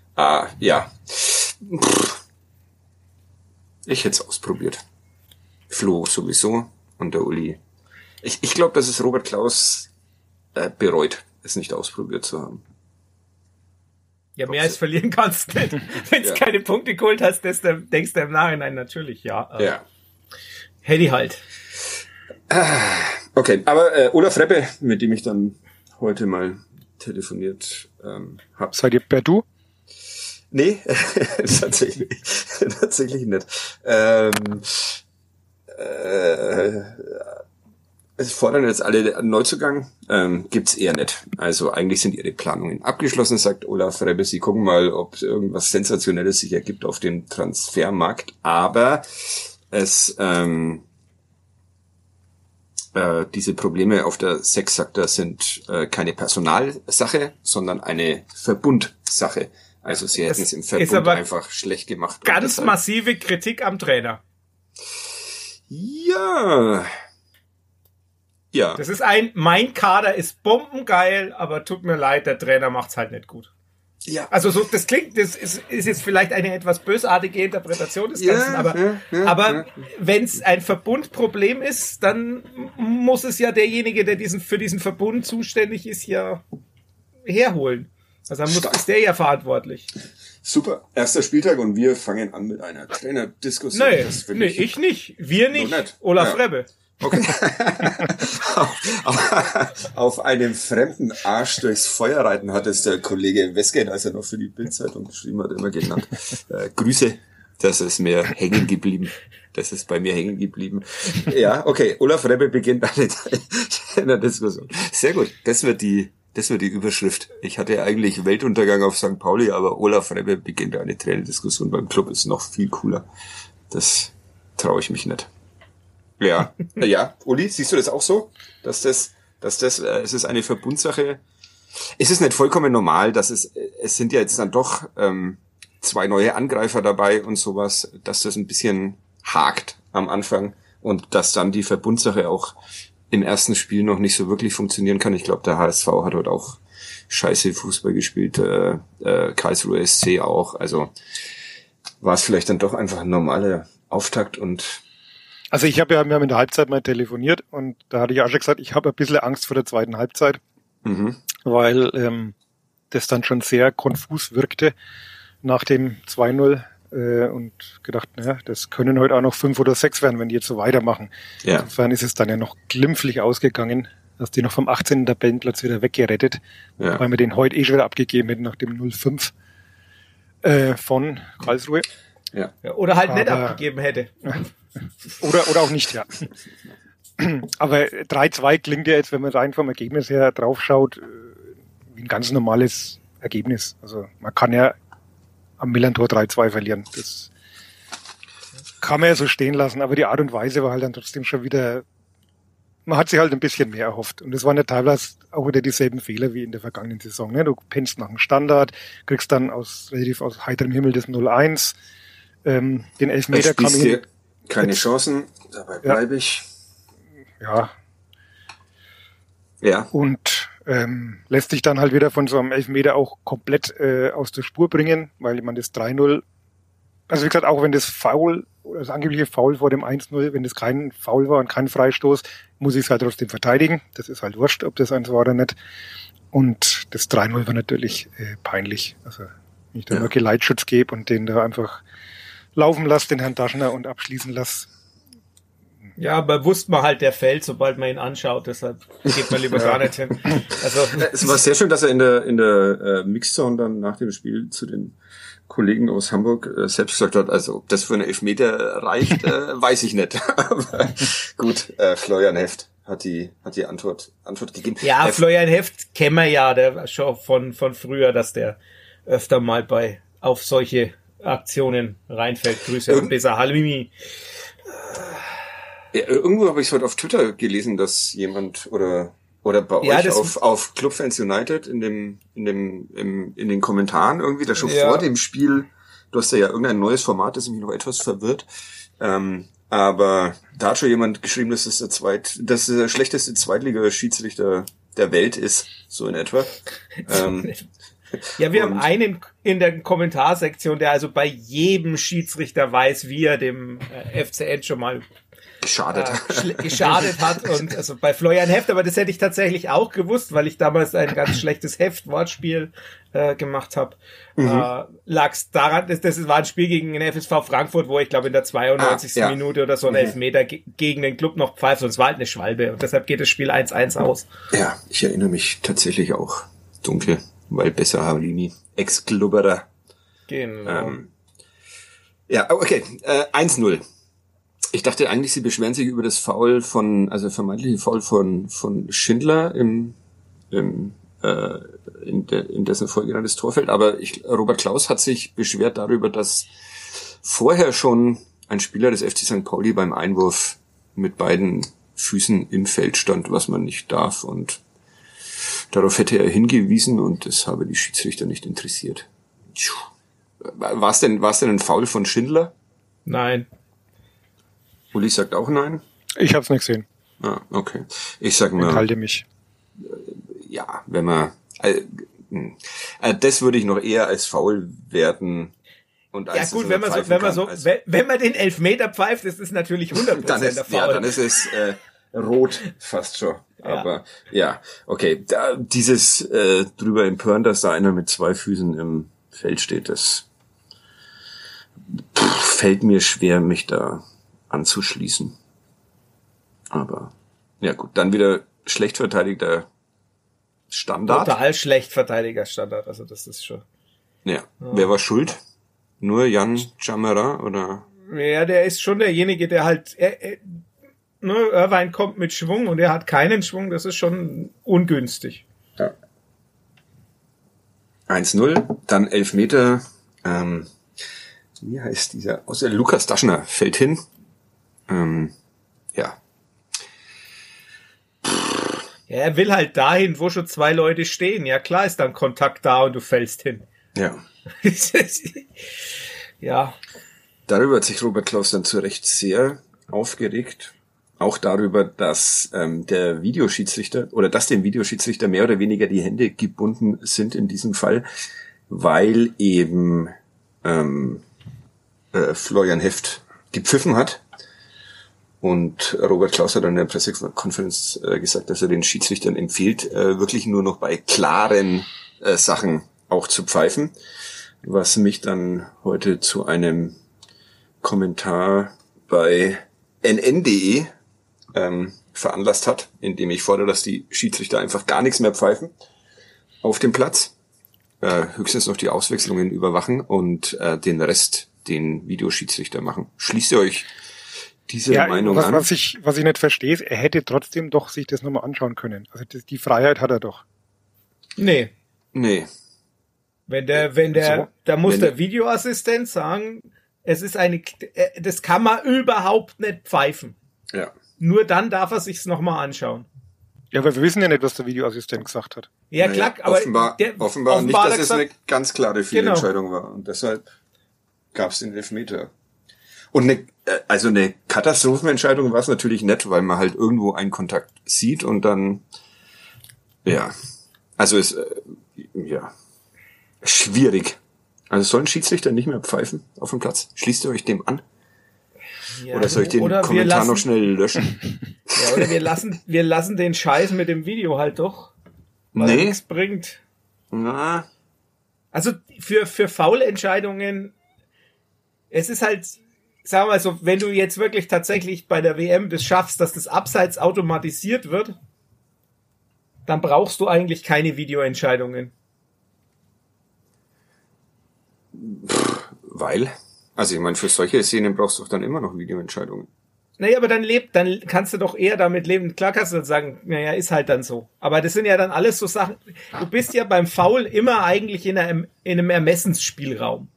Ja. Ich hätte es ausprobiert. Flo sowieso und der Uli. Ich glaube, dass es Robert Klaus bereut, es nicht ausprobiert zu haben. Ja, mehr als verlieren kannst du nicht. Wenn du keine Punkte geholt hast, denkst du im Nachhinein natürlich, ja. Ja. Hätte halt. Okay, aber Olaf Reppe, mit dem ich dann heute mal telefoniert habe. Seid ihr per Du? Nee, tatsächlich nicht. Es fordern jetzt alle einen Neuzugang, gibt's eher nicht. Also eigentlich sind ihre Planungen abgeschlossen, sagt Olaf Reppe. Sie gucken mal, ob irgendwas Sensationelles sich ergibt auf dem Transfermarkt. Aber diese Probleme auf der 6, sagt er, sind keine Personalsache, sondern eine Verbundsache. Also sie hätten es im Verbund einfach schlecht gemacht. Ganz massive Kritik am Trainer. Ja. Das ist mein Kader ist bombengeil, aber tut mir leid, der Trainer macht's halt nicht gut. Ja. Also so, das ist jetzt vielleicht eine etwas bösartige Interpretation des Ganzen, aber wenn es ein Verbundproblem ist, dann muss es ja derjenige, der für diesen Verbund zuständig ist, ja herholen. Also dann ist der ja verantwortlich. Super, erster Spieltag und wir fangen an mit einer Trainerdiskussion. Nee, ich nicht. Wir nicht. Olaf Reppe. Okay. Auf einem fremden Arsch durchs Feuer reiten hat es der Kollege Westgate, als er noch für die Bildzeitung geschrieben hat, immer genannt. Grüße, das ist mir hängen geblieben. Das ist bei mir hängen geblieben. Ja, okay, Olaf Reppe beginnt eine Trainerdiskussion. Sehr gut, das wird die Überschrift. Ich hatte eigentlich Weltuntergang auf St. Pauli, aber Olaf Reppe beginnt eine Trainerdiskussion beim Club, ist noch viel cooler. Das traue ich mich nicht. Ja, Uli, siehst du das auch so? Es ist eine Verbundsache. Es ist nicht vollkommen normal, dass es sind ja jetzt dann doch 2 neue Angreifer dabei und sowas, dass das ein bisschen hakt am Anfang und dass dann die Verbundsache auch im ersten Spiel noch nicht so wirklich funktionieren kann. Ich glaube, der HSV hat heute auch scheiße Fußball gespielt, Karlsruhe SC auch. Also war es vielleicht dann doch einfach ein normaler Auftakt und also wir haben in der Halbzeit mal telefoniert und da hatte ich auch schon gesagt, ich habe ein bisschen Angst vor der zweiten Halbzeit, weil das dann schon sehr konfus wirkte nach dem 2-0 und gedacht, naja, das können heute auch noch 5 oder 6 werden, wenn die jetzt so weitermachen. Ja. Insofern ist es dann ja noch glimpflich ausgegangen, dass die noch vom 18. Tabellenplatz wieder weggerettet, weil wir den heute schon wieder abgegeben hätten nach dem 0-5 von Karlsruhe. Ja. Oder halt nicht abgegeben hätte. Oder auch nicht, ja. Aber 3-2 klingt ja jetzt, wenn man rein vom Ergebnis her draufschaut, wie ein ganz normales Ergebnis. Also man kann ja am Millerntor 3-2 verlieren. Das kann man ja so stehen lassen, aber die Art und Weise war halt dann trotzdem schon wieder, man hat sich halt ein bisschen mehr erhofft. Und es waren ja teilweise auch wieder dieselben Fehler wie in der vergangenen Saison. Ne? Du pennst nach dem Standard, kriegst dann relativ aus heiterem Himmel das 0-1, den Elfmeter kam hin. Keine Chancen, dabei bleibe ich. Ja. Und lässt sich dann halt wieder von so einem Elfmeter auch komplett aus der Spur bringen, weil man das 3-0, also wie gesagt, auch wenn das Foul, das angebliche Foul vor dem 1-0, wenn das kein Foul war und kein Freistoß, muss ich es halt trotzdem verteidigen. Das ist halt wurscht, ob das eins war oder nicht. Und das 3-0 war natürlich peinlich. Also wenn ich da nur Geleitschutz gebe und den da einfach laufen lasse, den Herrn Daschner, und abschließen lasse. Ja, aber wusste man halt, der fällt, sobald man ihn anschaut, deshalb geht man lieber gar nicht hin. Also es war sehr schön, dass er in der Mixzone dann nach dem Spiel zu den Kollegen aus Hamburg selbst gesagt hat, also ob das für einen Elfmeter reicht, weiß ich nicht. Aber gut, Florian Heft hat die Antwort gegeben. Ja, Florian Heft kennen wir ja, der schon von früher, dass der öfter mal auf solche Aktionen reinfällt. Grüße an Besa Halimi. Ja, irgendwo habe ich es heute auf Twitter gelesen, dass jemand oder bei euch auf Clubfans United in den Kommentaren irgendwie, da schon vor dem Spiel, du hast ja irgendein neues Format, das mich noch etwas verwirrt, aber da hat schon jemand geschrieben, dass es der schlechteste Zweitliga-Schiedsrichter der Welt ist, so in etwa. Ja, wir haben einen in der Kommentarsektion, der also bei jedem Schiedsrichter weiß, wie er dem FCN schon mal geschadet hat. Und also bei Florian Heft, aber das hätte ich tatsächlich auch gewusst, weil ich damals ein ganz schlechtes Heft-Wortspiel gemacht habe. Lag es daran, das war ein Spiel gegen den FSV Frankfurt, wo ich glaube in der 92. Minute oder so ein Elfmeter gegen den Club noch pfeift, und es war halt eine Schwalbe. Und deshalb geht das Spiel 1-1 aus. Ja, ich erinnere mich tatsächlich auch dunkel, weil besser Havlini, Ex-Klubberer. Genau. Ja, okay, 1-0. Ich dachte eigentlich, sie beschweren sich über das Foul vermeintliche Foul von Schindler in dessen vorgenanntes Torfeld, aber Robert Klaus hat sich beschwert darüber, dass vorher schon ein Spieler des FC St. Pauli beim Einwurf mit beiden Füßen im Feld stand, was man nicht darf, und darauf hätte er hingewiesen und das habe die Schiedsrichter nicht interessiert. War es denn ein Foul von Schindler? Nein. Uli sagt auch nein? Ich hab's nicht gesehen. Ah, okay. Ich sag mal. Enthalte mich. Ja, wenn man, das würde ich noch eher als Foul werten. Und als ja gut, wenn man den Elfmeter pfeift, ist es natürlich 100% der Foul. Ja, dann ist es rot fast schon. Aber ja, okay. Dieses drüber empören, dass da einer mit 2 Füßen im Feld steht, das fällt mir schwer, mich da anzuschließen. Aber ja gut, dann wieder schlecht verteidigter Standard. Total schlecht verteidiger Standard, also das ist schon. Ja. Wer war schuld? Nur Jan Chamera oder? Ja, der ist schon derjenige, der halt, Irvine kommt mit Schwung und er hat keinen Schwung, das ist schon ungünstig. Ja. 1-0, dann Elfmeter, wie heißt dieser? Lukas Daschner fällt hin. Ja. Ja, er will halt dahin, wo schon 2 Leute stehen. Ja, klar ist dann Kontakt da und du fällst hin. Ja. Ja. Darüber hat sich Robert Klaus dann zu Recht sehr aufgeregt. Auch darüber, dass dem Videoschiedsrichter mehr oder weniger die Hände gebunden sind in diesem Fall, weil eben Florian Heft gepfiffen hat. Und Robert Klaus hat an der Pressekonferenz gesagt, dass er den Schiedsrichtern empfiehlt, wirklich nur noch bei klaren Sachen auch zu pfeifen. Was mich dann heute zu einem Kommentar bei nn.de veranlasst hat, indem ich fordere, dass die Schiedsrichter einfach gar nichts mehr pfeifen auf dem Platz. Höchstens noch die Auswechslungen überwachen und den Rest den Videoschiedsrichter machen. Schließt ihr euch diese Meinung an? Was ich nicht verstehe, ist, er hätte trotzdem doch sich das nochmal anschauen können. Also die Freiheit hat er doch. Nee. Da muss der Videoassistent sagen, es ist das kann man überhaupt nicht pfeifen. Ja. Nur dann darf er sich's nochmal anschauen. Ja, aber wir wissen ja nicht, was der Videoassistent gesagt hat. Ja, klar, aber offenbar nicht, dass es eine ganz klare Fehlentscheidung war. Und deshalb gab's den Elfmeter. Und eine Katastrophenentscheidung war es natürlich nicht, weil man halt irgendwo einen Kontakt sieht und dann, ja, also schwierig. Also sollen Schiedsrichter nicht mehr pfeifen auf dem Platz? Schließt ihr euch dem an? Ja, oder soll ich den Kommentar noch schnell löschen? Ja, oder wir lassen den Scheiß mit dem Video halt doch, weil er nichts bringt. Na. Also für Foul-Entscheidungen, es ist halt, sagen wir mal so, wenn du jetzt wirklich tatsächlich bei der WM das schaffst, dass das Abseits automatisiert wird, dann brauchst du eigentlich keine Videoentscheidungen. Weil? Also ich meine, für solche Szenen brauchst du doch dann immer noch Videoentscheidungen. Naja, aber dann kannst du doch eher damit leben. Klar kannst du dann sagen, naja, ist halt dann so. Aber das sind ja dann alles so Sachen, du bist ja beim Foul immer eigentlich in einem Ermessensspielraum.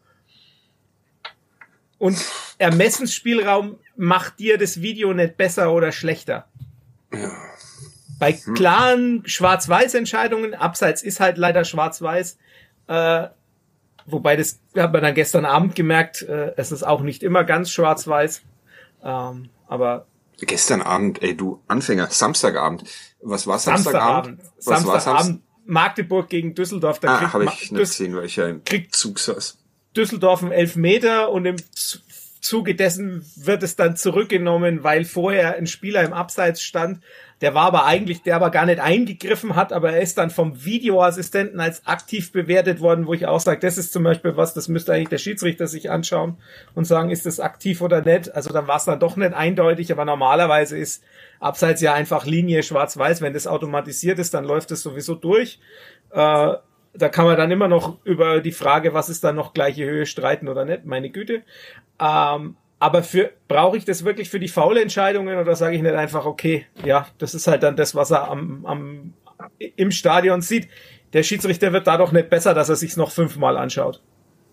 Und Ermessensspielraum macht dir das Video nicht besser oder schlechter. Ja. Bei klaren Schwarz-Weiß-Entscheidungen, Abseits ist halt leider Schwarz-Weiß, wobei das hat man dann gestern Abend gemerkt, es ist auch nicht immer ganz schwarz-weiß, aber gestern Abend, du Anfänger, Samstagabend. Was war Samstagabend? Samstagabend, Magdeburg gegen Düsseldorf. Da habe ich nicht gesehen, weil ich ja im Zug saß. Düsseldorf einen Elfmeter und im Zuge dessen wird es dann zurückgenommen, weil vorher ein Spieler im Abseits stand, der aber gar nicht eingegriffen hat, aber er ist dann vom Videoassistenten als aktiv bewertet worden, wo ich auch sage, das ist zum Beispiel was, das müsste eigentlich der Schiedsrichter sich anschauen und sagen, ist das aktiv oder nicht. Also dann war es dann doch nicht eindeutig, aber normalerweise ist Abseits ja einfach Linie schwarz-weiß. Wenn das automatisiert ist, dann läuft es sowieso durch. Da kann man dann immer noch über die Frage, was ist dann noch gleiche Höhe, streiten oder nicht, meine Güte. Aber brauche ich das wirklich für die faule Entscheidungen oder sage ich nicht einfach, okay, ja, das ist halt dann das, was er im Stadion sieht. Der Schiedsrichter wird dadurch nicht besser, dass er sich's noch 5-mal anschaut.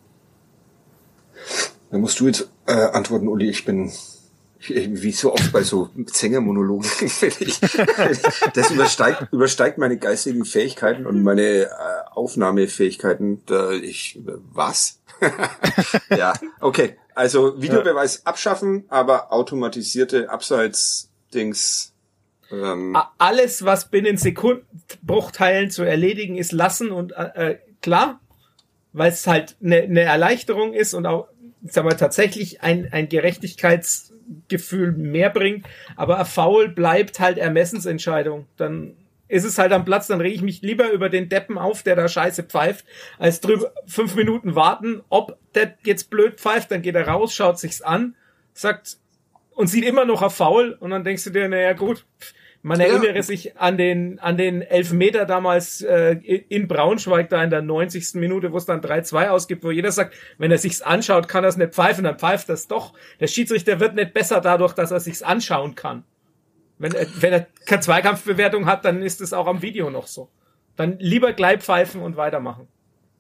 Da musst du jetzt antworten, Uli. Wie so oft bei so Sänger-Monologen, das übersteigt meine geistigen Fähigkeiten und meine Aufnahmefähigkeiten. Was? Ja, okay. Also Videobeweis abschaffen, aber automatisierte Abseits-Dings. Alles, was binnen Sekundenbruchteilen zu erledigen ist, lassen und klar, weil es halt eine Erleichterung ist und auch, sagen wir, tatsächlich ein Gerechtigkeitsgefühl mehr bringt, aber ein Foul bleibt halt Ermessensentscheidung. Dann ist es halt am Platz, dann rege ich mich lieber über den Deppen auf, der da scheiße pfeift, als drüber 5 Minuten warten, ob der jetzt blöd pfeift, dann geht er raus, schaut sich's an, sagt und sieht immer noch ein Foul und dann denkst du dir, naja gut, man erinnere sich an den Elfmeter damals in Braunschweig da in der 90. Minute, wo es dann 3-2 ausgibt, wo jeder sagt, wenn er sich's anschaut, kann er es nicht pfeifen, dann pfeift das doch. Der Schiedsrichter wird nicht besser dadurch, dass er sich's anschauen kann. Wenn er keine Zweikampfbewertung hat, dann ist es auch am Video noch so. Dann lieber gleich pfeifen und weitermachen.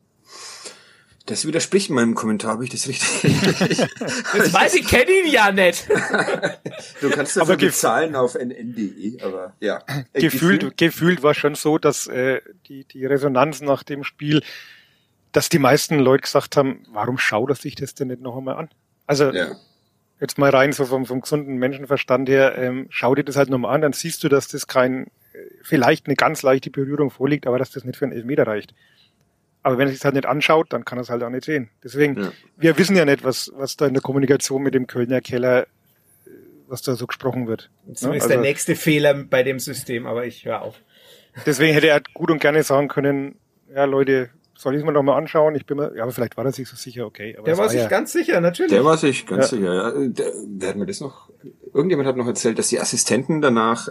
Das widerspricht meinem Kommentar, habe ich das richtig? Das weiß ich, kenne ihn ja nicht. Du kannst dafür bezahlen auf nn.de, aber ja. Gefühlt war schon so, dass die Resonanz nach dem Spiel, dass die meisten Leute gesagt haben, warum schaut er sich das denn nicht noch einmal an? Also jetzt mal rein so vom gesunden Menschenverstand her, schau dir das halt nochmal an, dann siehst du, dass das vielleicht eine ganz leichte Berührung vorliegt, aber dass das nicht für einen Elfmeter reicht. Aber wenn er sich halt nicht anschaut, dann kann er es halt auch nicht sehen. Deswegen, wir wissen ja nicht, was da in der Kommunikation mit dem Kölner Keller, was da so gesprochen wird. So ist der nächste Fehler bei dem System, aber ich höre auf. Deswegen hätte er gut und gerne sagen können, ja Leute, soll ich es mir noch mal anschauen? Aber vielleicht war er sich so sicher, okay. Aber der war sich ganz sicher, natürlich. Der war sich ganz sicher, ja. Wer hat mir das noch? Irgendjemand hat noch erzählt, dass die Assistenten danach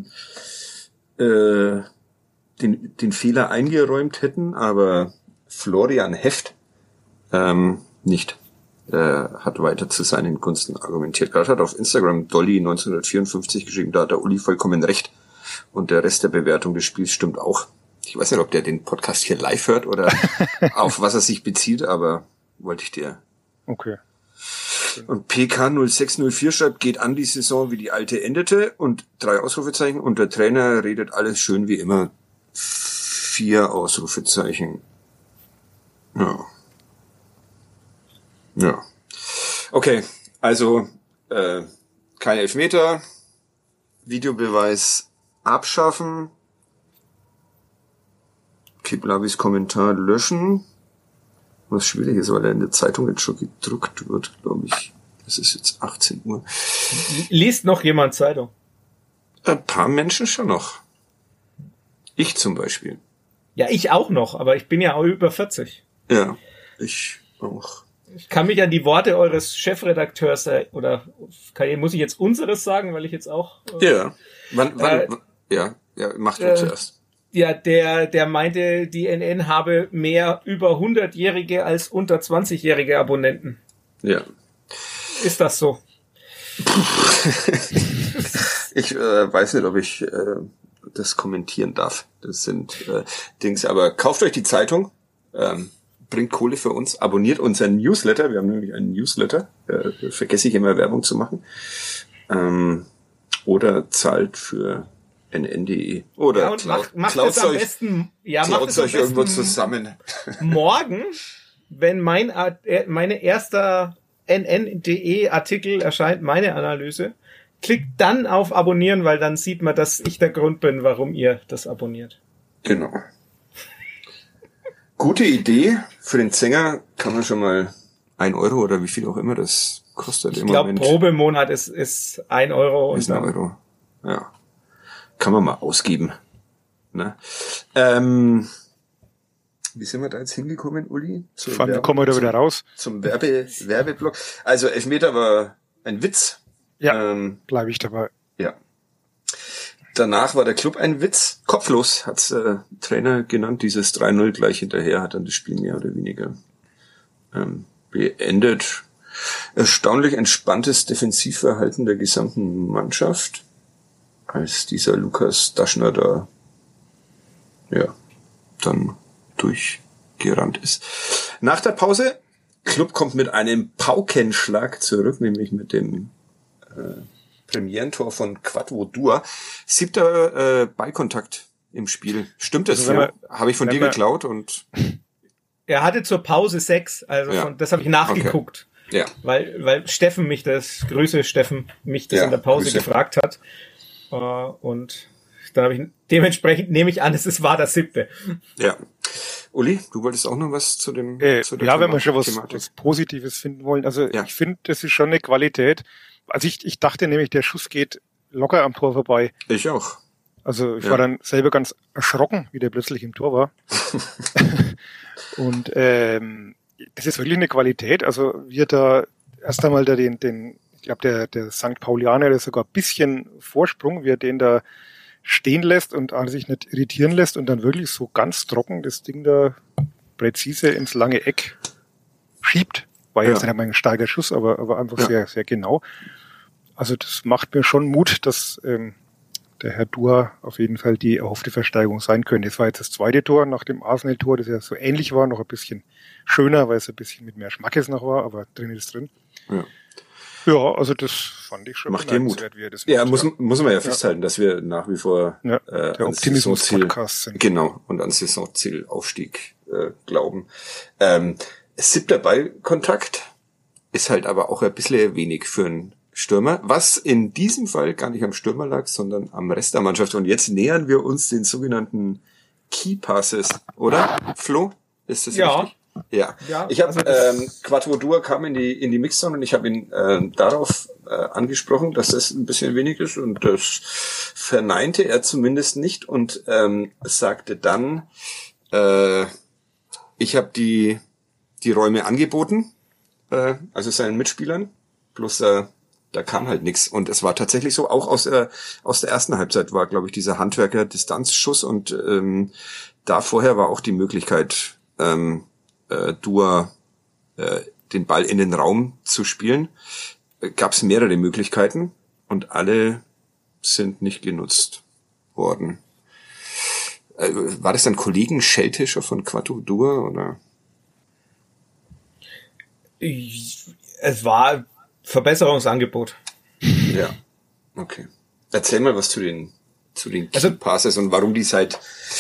den Fehler eingeräumt hätten, aber Florian Heft nicht. Hat weiter zu seinen Gunsten argumentiert. Gerade hat auf Instagram Dolly 1954 geschrieben, da hat der Uli vollkommen recht. Und der Rest der Bewertung des Spiels stimmt auch. Ich weiß nicht, ob der den Podcast hier live hört oder auf was er sich bezieht, aber wollte ich dir. Okay. Und PK0604 schreibt, geht an die Saison, wie die alte endete und 3 Ausrufezeichen und der Trainer redet alles schön wie immer. 4 Ausrufezeichen. Ja. Okay, also kein Elfmeter, Videobeweis abschaffen, Kiblabis Kommentar löschen, was schwierig ist, weil er in der Zeitung jetzt schon gedruckt wird, glaube ich. Es ist jetzt 18 Uhr. Liest noch jemand Zeitung? Ein paar Menschen schon noch. Ich zum Beispiel. Ja, ich auch noch, aber ich bin ja auch über 40. Ja, ich auch. Ich kann mich an die Worte eures Chefredakteurs muss ich jetzt unseres sagen, weil ich jetzt auch... Ja, macht du zuerst. Ja, der meinte, die NN habe mehr über 100-Jährige als unter 20-jährige Abonnenten. Ja. Ist das so? Ich weiß nicht, ob ich das kommentieren darf. Das sind Dings, aber kauft euch die Zeitung, bringt Kohle für uns, abonniert unseren Newsletter, wir haben nämlich einen Newsletter, vergesse ich immer Werbung zu machen, oder zahlt für nn.de oder macht es am besten irgendwo zusammen. Morgen, wenn meine erster nn.de Artikel erscheint, meine Analyse, klickt dann auf Abonnieren, weil dann sieht man, dass ich der Grund bin, warum ihr das abonniert. Genau. Gute Idee. Für den Sänger kann man schon mal 1 Euro oder wie viel auch immer das kostet ich im glaube, Moment. Probemonat ist 1 Euro. Ist 1 Euro. Ja. Kann man mal ausgeben. Ne? Wie sind wir da jetzt hingekommen, Uli? Wann kommen wir da wieder raus? Zum Werbeblock. Also Elfmeter war ein Witz. Ja, bleibe ich dabei. Ja. Danach war der Club ein Witz. Kopflos hat's Trainer genannt. Dieses 3-0 gleich hinterher hat dann das Spiel mehr oder weniger beendet. Erstaunlich entspanntes Defensivverhalten der gesamten Mannschaft, als dieser Lukas Daschner da dann durchgerannt ist. Nach der Pause, Club kommt mit einem Paukenschlag zurück, nämlich mit dem Premierentor von Quattro Dur. 7. Ballkontakt im Spiel. Stimmt das? Also habe ich von dir geklaut und er hatte zur Pause 6, also das habe ich nachgeguckt. Okay. Ja. Weil Steffen Grüße Steffen, mich das in der Pause gefragt hat. Und da habe ich, dementsprechend nehme ich an, es war der 7. Ja. Uli, du wolltest auch noch was zu dem zu der wenn wir schon was Positives finden wollen. Also ich finde, das ist schon eine Qualität. Also ich dachte nämlich, der Schuss geht locker am Tor vorbei. Ich auch. Also ich war dann selber ganz erschrocken, wie der plötzlich im Tor war. Und das ist wirklich eine Qualität. Also wir da erst einmal da ich glaube der St. Paulianer, der sogar ein bisschen Vorsprung, wie er den da stehen lässt und sich nicht irritieren lässt und dann wirklich so ganz trocken das Ding da präzise ins lange Eck schiebt. War jetzt nicht einmal ein starker Schuss, aber einfach sehr, sehr genau. Also das macht mir schon Mut, dass der Herr Dua auf jeden Fall die erhoffte Versteigerung sein könnte. Das war jetzt das 2. Tor nach dem Arsenal-Tor, das ja so ähnlich war, noch ein bisschen schöner, weil es ein bisschen mit mehr Schmackes noch war, aber drin ist drin. Ja, also das fand ich schon macht dir Mut. Wie er das muss man ja festhalten, dass wir nach wie vor der Optimismus-Podcast sind. Genau, und an Saisonzielaufstieg glauben. 7. Ballkontakt ist halt aber auch ein bisschen wenig für einen Stürmer, was in diesem Fall gar nicht am Stürmer lag, sondern am Rest der Mannschaft. Und jetzt nähern wir uns den sogenannten Key Passes, oder? Flo, ist das richtig? Ja. Ich habe Quattro Dur kam in die Mixzone und ich habe ihn darauf angesprochen, dass das ein bisschen wenig ist und das verneinte er zumindest nicht und sagte dann, ich habe die Räume angeboten, also seinen Mitspielern, bloß da kam halt nichts. Und es war tatsächlich so, auch aus der ersten Halbzeit war, glaube ich, dieser Handwerker-Distanzschuss und da vorher war auch die Möglichkeit, Dua den Ball in den Raum zu spielen. Gab es mehrere Möglichkeiten und alle sind nicht genutzt worden. War das dann Kollegen-Schelltischer von Quattro Dur, oder? Es war Verbesserungsangebot. Ja, okay. Erzähl mal was zu den Key Passes und warum die seit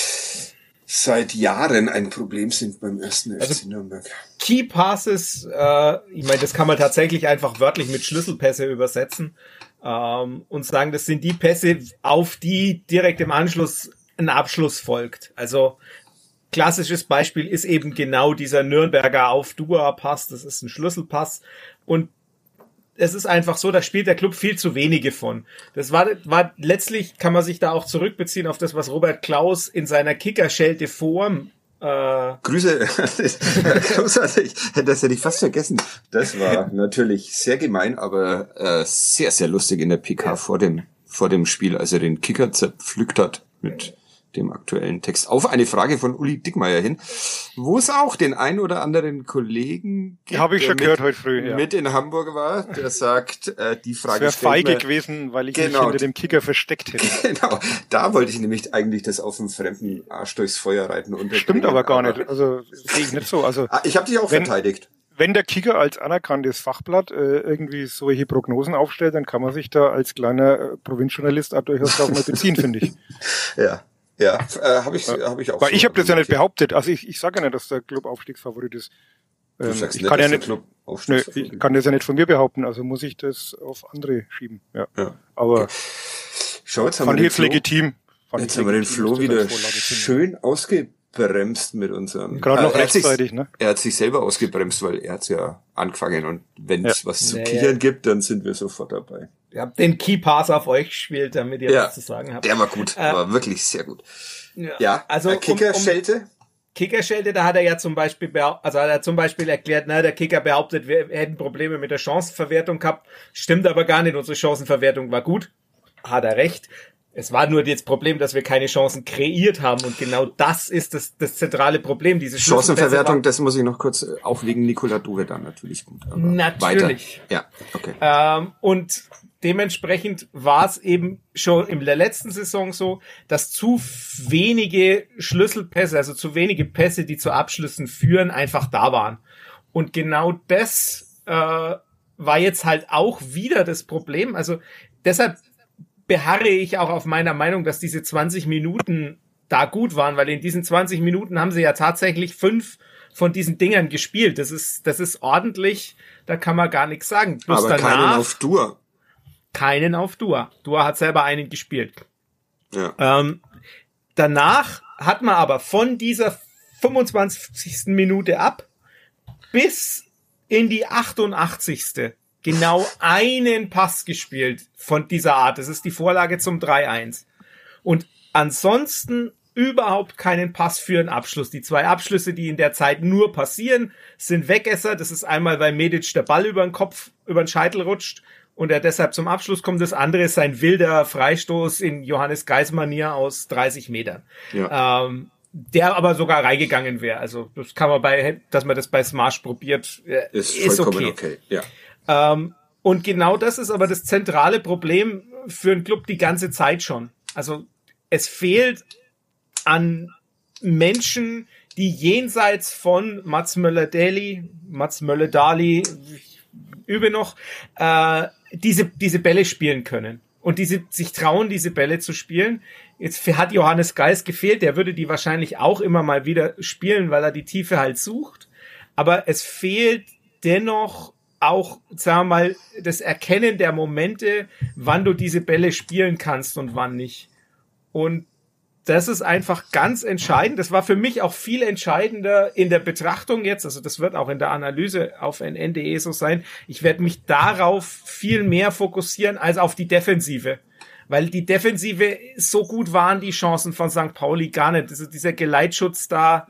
Jahren ein Problem sind beim ersten FC Nürnberg. Key Passes, ich meine, das kann man tatsächlich einfach wörtlich mit Schlüsselpässe übersetzen und sagen, das sind die Pässe, auf die direkt im Anschluss ein Abschluss folgt. Also klassisches Beispiel ist eben genau dieser Nürnberger auf Dua-Pass, das ist ein Schlüsselpass und es ist einfach so, da spielt der Club viel zu wenige von. Das war letztlich, kann man sich da auch zurückbeziehen auf das, was Robert Klaus in seiner Kicker-Schelte Form Grüße, großartig, das hätte ich fast vergessen. Das war natürlich sehr gemein, aber sehr, sehr lustig in der PK vor dem Spiel, als er den Kicker zerpflückt hat mit dem aktuellen Text. Auf eine Frage von Uli Dickmeyer hin, wo es auch den ein oder anderen Kollegen gibt, habe ich schon gehört heute früh, mit in Hamburg war, der sagt, die Frage wäre feige gewesen, weil ich mich hinter dem Kicker versteckt hätte. Genau, da wollte ich nämlich eigentlich das auf dem fremden Arsch durchs Feuer reiten. Stimmt aber gar nicht, also sehe ich nicht so. Also ich habe dich auch verteidigt. Wenn der Kicker als anerkanntes Fachblatt irgendwie solche Prognosen aufstellt, dann kann man sich da als kleiner Provinzjournalist auch durchaus darauf mal beziehen, finde ich. Ja, habe ich auch. Weil ich habe das ja nicht behauptet. Also ich sage ja nicht, dass der Club Aufstiegsfavorit ist. Du sagst ich nicht, kann dass ja der Club Aufstiegsfavorit ich kann das ja nicht von mir behaupten. Also muss ich das auf andere schieben. Ja. Aber okay. Schau, jetzt haben fand wir jetzt legitim. Jetzt haben wir den Flo wieder schön ausgebremst mit unserem... Gerade noch rechtzeitig, ne? Er hat sich selber ausgebremst, weil er hat's ja angefangen und wenn es was zu kichern gibt, dann sind wir sofort dabei. Ihr habt den Key Pass auf euch gespielt, damit ihr was zu sagen habt. Der war gut, war wirklich sehr gut. Ja, also Kickerschelte? Kickerschelte, da hat er ja zum Beispiel erklärt, der Kicker behauptet, wir hätten Probleme mit der Chancenverwertung gehabt. Stimmt aber gar nicht, unsere Chancenverwertung war gut. Hat er recht. Es war nur das Problem, dass wir keine Chancen kreiert haben und genau das ist das zentrale Problem. Diese Chancenverwertung, das muss ich noch kurz, auch wegen Nikola Dure dann natürlich gut. Aber natürlich. Weiter. Ja, okay. Und dementsprechend war es eben schon in der letzten Saison so, dass zu wenige Schlüsselpässe, also zu wenige Pässe, die zu Abschlüssen führen, einfach da waren. Und genau das war jetzt halt auch wieder das Problem. Also deshalb beharre ich auch auf meiner Meinung, dass diese 20 Minuten da gut waren, weil in diesen 20 Minuten haben sie ja tatsächlich 5 von diesen Dingern gespielt. Das ist ordentlich, da kann man gar nichts sagen. Plus aber danach, keinen auf Dur. Keinen auf Dur. Dur hat selber einen gespielt. Ja. Danach hat man aber von dieser 25. Minute ab bis in die 88. genau einen Pass gespielt von dieser Art. Das ist die Vorlage zum 3-1. Und ansonsten überhaupt keinen Pass für einen Abschluss. Die 2 Abschlüsse, die in der Zeit nur passieren, sind Wegesser. Das ist einmal, weil Medic der Ball über den Scheitel rutscht und er deshalb zum Abschluss kommt. Das andere ist sein wilder Freistoß in Johannes Geis-Manier aus 30 Metern. Ja. Der aber sogar reingegangen wäre. Also das kann man dass man das bei Smash probiert, ist vollkommen okay. Ja. Und genau das ist aber das zentrale Problem für einen Club die ganze Zeit schon. Also es fehlt an Menschen, die jenseits von Mats Möller-Dali, übe noch, diese Bälle spielen können. Und sich trauen, diese Bälle zu spielen. Jetzt hat Johannes Geis gefehlt, der würde die wahrscheinlich auch immer mal wieder spielen, weil er die Tiefe halt sucht. Aber es fehlt dennoch auch, sagen wir mal, das Erkennen der Momente, wann du diese Bälle spielen kannst und wann nicht. Und das ist einfach ganz entscheidend. Das war für mich auch viel entscheidender in der Betrachtung jetzt. Also das wird auch in der Analyse auf nn.de so sein. Ich werde mich darauf viel mehr fokussieren als auf die Defensive. Weil die Defensive, so gut waren die Chancen von St. Pauli gar nicht. Also dieser Geleitschutz da,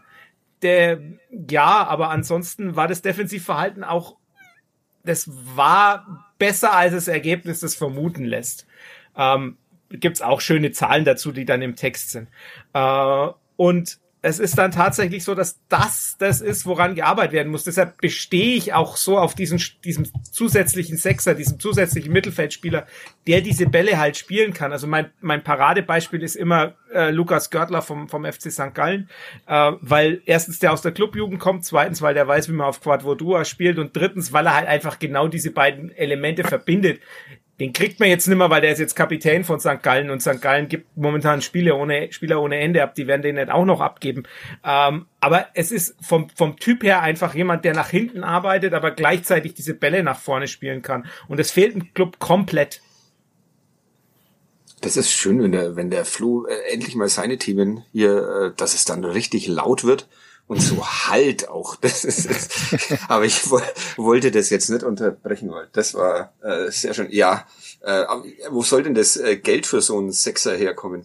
aber ansonsten war das Defensivverhalten auch, das war besser, als das Ergebnis das vermuten lässt. Gibt's auch schöne Zahlen dazu, die dann im Text sind. Und es ist dann tatsächlich so, dass das ist, woran gearbeitet werden muss. Deshalb bestehe ich auch so auf diesem zusätzlichen Sechser, diesem zusätzlichen Mittelfeldspieler, der diese Bälle halt spielen kann. Also mein Paradebeispiel ist immer Lukas Görtler vom FC St. Gallen, weil erstens der aus der Clubjugend kommt, zweitens, weil der weiß, wie man auf Quadrodua spielt und drittens, weil er halt einfach genau diese beiden Elemente verbindet. Den kriegt man jetzt nicht mehr, weil der ist jetzt Kapitän von St. Gallen und St. Gallen gibt momentan Spieler ohne Ende ab, die werden den nicht auch noch abgeben. Aber es ist vom Typ her einfach jemand, der nach hinten arbeitet, aber gleichzeitig diese Bälle nach vorne spielen kann. Und es fehlt im Club komplett. Das ist schön, wenn der Flo endlich mal seine Themen hier, dass es dann richtig laut wird. Und so halt auch. Das ist, aber ich wollte das jetzt nicht unterbrechen, weil das war sehr schön. Ja, wo soll denn das Geld für so einen Sechser herkommen?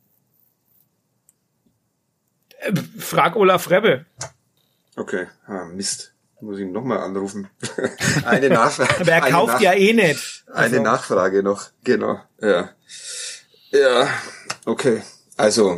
Frag Olaf Rebbe. Okay, Mist. Muss ich ihn nochmal anrufen. Eine Nachfrage. Aber er kauft ja eh nicht. Eine Nachfrage noch, genau. Ja, okay. Also,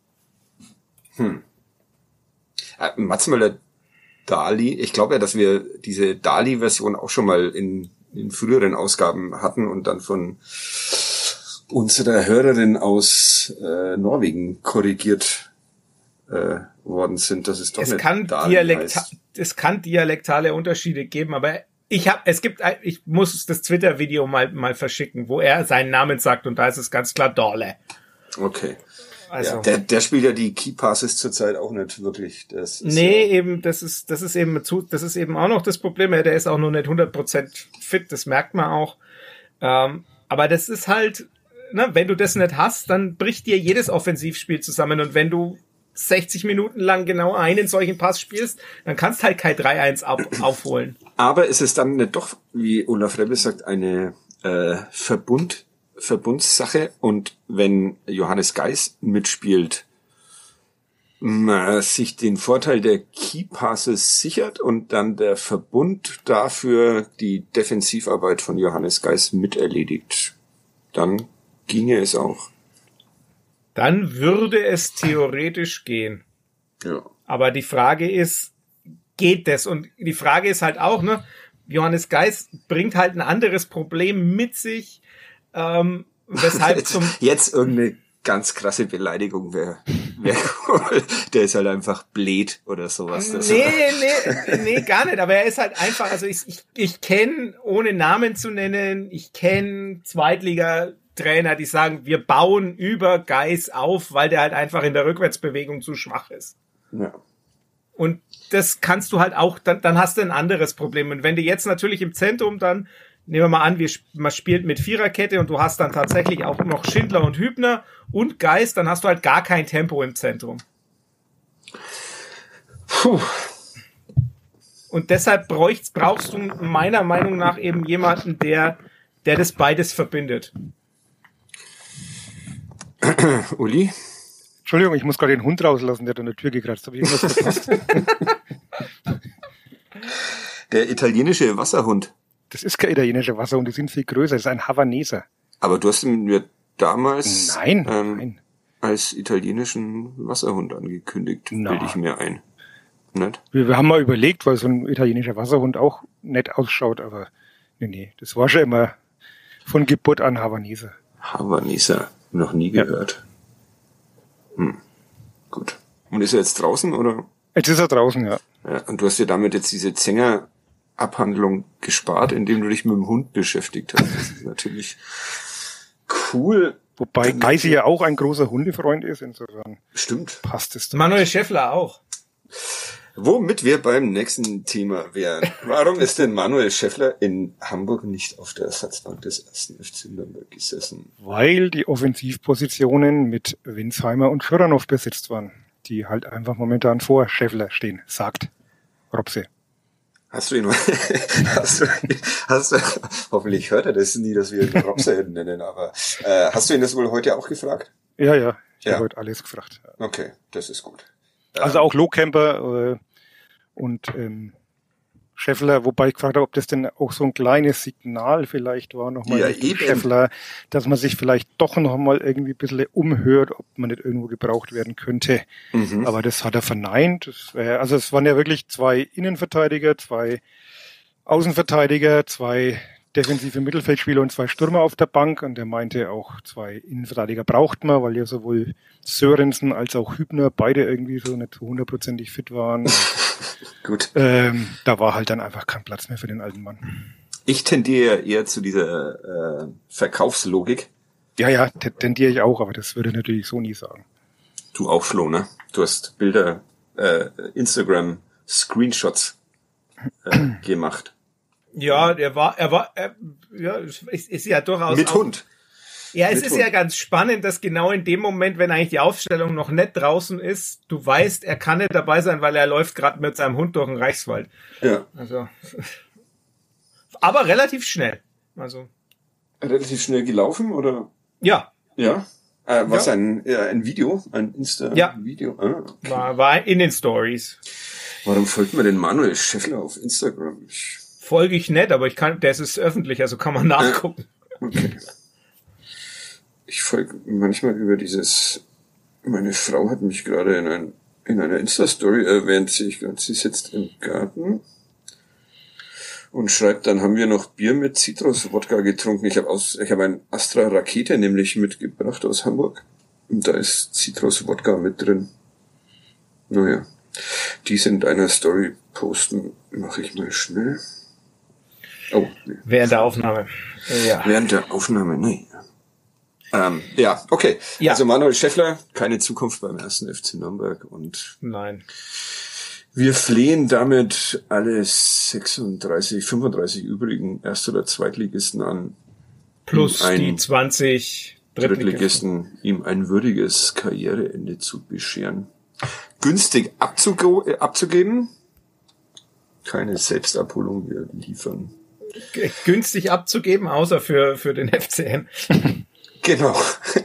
Mats Möller-Dali, ich glaube ja, dass wir diese Dali-Version auch schon mal in früheren Ausgaben hatten und dann von unserer Hörerin aus Norwegen korrigiert worden sind, dass es doch nicht Dali heißt. Es kann dialektale Unterschiede geben, aber ich muss das Twitter-Video mal verschicken, wo er seinen Namen sagt und da ist es ganz klar Dorle. Okay. Also, ja, der spielt ja die Key Passes zurzeit auch nicht wirklich. Das ist eben auch noch das Problem. Der ist auch noch nicht 100% fit, das merkt man auch. Aber das ist halt, wenn du das nicht hast, dann bricht dir jedes Offensivspiel zusammen. Und wenn du 60 Minuten lang genau einen solchen Pass spielst, dann kannst halt kein 3-1 aufholen. Aber ist es dann nicht doch, wie Olaf Rebbe sagt, eine Verbundssache, und wenn Johannes Geis mitspielt, sich den Vorteil der Key Passes sichert und dann der Verbund dafür die Defensivarbeit von Johannes Geis miterledigt, dann ginge es auch. Dann würde es theoretisch gehen. Ja. Aber die Frage ist, geht das? Und die Frage ist halt auch, ne, Johannes Geis bringt halt ein anderes Problem mit sich, weshalb jetzt irgendeine ganz krasse Beleidigung wäre cool. Der ist halt einfach blöd oder sowas. Nee, gar nicht. Aber er ist halt einfach, also ich kenne, ohne Namen zu nennen, ich kenne Zweitliga-Trainer, die sagen, wir bauen über Geis auf, weil der halt einfach in der Rückwärtsbewegung zu schwach ist. Ja. Und das kannst du halt auch, dann hast du ein anderes Problem. Und wenn du jetzt natürlich im Zentrum dann, nehmen wir mal an, man spielt mit Viererkette und du hast dann tatsächlich auch noch Schindler und Hübner und Geis, dann hast du halt gar kein Tempo im Zentrum. Puh. Und deshalb brauchst du meiner Meinung nach eben jemanden, der das beides verbindet. Uli? Entschuldigung, ich muss gerade den Hund rauslassen, der hat an der Tür gekratzt. Habe ich irgendwas verpasst? Der italienische Wasserhund. Das ist kein italienischer Wasserhund, die sind viel größer. Das ist ein Havaneser. Aber du hast ihn mir damals Nein. als italienischen Wasserhund angekündigt, bilde ich mir ein. Nicht? Wir haben mal überlegt, weil so ein italienischer Wasserhund auch nett ausschaut, aber nee, das war schon immer von Geburt an Havaneser. Havaneser, noch nie gehört. Gut. Und ist er jetzt draußen, oder? Jetzt ist er draußen, ja. Ja, und du hast dir damit jetzt diese Zängerabhandlung gespart, indem du dich mit dem Hund beschäftigt hast. Das ist natürlich cool. Wobei Geisi ja auch ein großer Hundefreund ist, insofern Stimmt. passt es. Manuel Schäffler auch. Womit wir beim nächsten Thema wären. Warum ist denn Manuel Schäffler in Hamburg nicht auf der Ersatzbank des 1. FC Nürnberg gesessen? Weil die Offensivpositionen mit Winsheimer und Schoranow besetzt waren, die halt einfach momentan vor Schäffler stehen, sagt Robse. Hast du ihn hoffentlich hört er das nie, dass wir ihn Robse nennen, aber hast du ihn das wohl heute auch gefragt? Ja, ich habe heute alles gefragt. Okay, das ist gut. Also auch Lohkemper und Schäffler, wobei ich gefragt habe, ob das denn auch so ein kleines Signal vielleicht war, nochmal Schäffler, dass man sich vielleicht doch nochmal irgendwie ein bisschen umhört, ob man nicht irgendwo gebraucht werden könnte. Mhm. Aber das hat er verneint. Also es waren ja wirklich 2 Innenverteidiger, 2 Außenverteidiger, 2 defensive Mittelfeldspieler und 2 Stürmer auf der Bank, und er meinte auch 2 Innenverteidiger braucht man, weil ja sowohl Sörensen als auch Hübner beide irgendwie so nicht so 100%ig fit waren. Gut. Da war halt dann einfach kein Platz mehr für den alten Mann. Ich tendiere eher zu dieser Verkaufslogik. Ja, tendiere ich auch, aber das würde ich natürlich so nie sagen. Du auch, Flo, ne? Du hast Bilder, Instagram-Screenshots gemacht. Ja, ist ja durchaus mit auch, Hund. Ja, es ist ja ganz spannend, dass genau in dem Moment, wenn eigentlich die Aufstellung noch nicht draußen ist, du weißt, er kann nicht dabei sein, weil er läuft gerade mit seinem Hund durch den Reichswald. Ja. Also, aber relativ schnell. Also relativ schnell gelaufen, oder? Ja. Ja. Was ein Video, ein Insta-Video? Ja. Okay. War in den Stories. Warum folgt man den Manuel Schäffler auf Instagram? Folge ich nicht, aber das ist öffentlich, also kann man nachgucken. Okay. Ich folge manchmal über meine Frau hat mich gerade in einer Insta-Story erwähnt, sehe ich gerade, sie sitzt im Garten und schreibt, dann haben wir noch Bier mit Zitrus-Wodka getrunken. Ich habe ein Astra Rakete nämlich mitgebracht aus Hamburg. Und da ist Zitrus-Wodka mit drin. Naja, dies in deiner Story posten mache ich mal schnell. Oh, nee. Während der Aufnahme. Ja. Während der Aufnahme, nee. Ja, okay. Ja. Also Manuel Schäffler, keine Zukunft beim 1. FC Nürnberg, und nein. Wir flehen damit alle 35 übrigen Erst- oder Zweitligisten an. Plus die 20 Drittligisten, ihm ein würdiges Karriereende zu bescheren. günstig abzugeben. Keine Selbstabholung, wir liefern. Günstig abzugeben, außer für den FCN. Genau.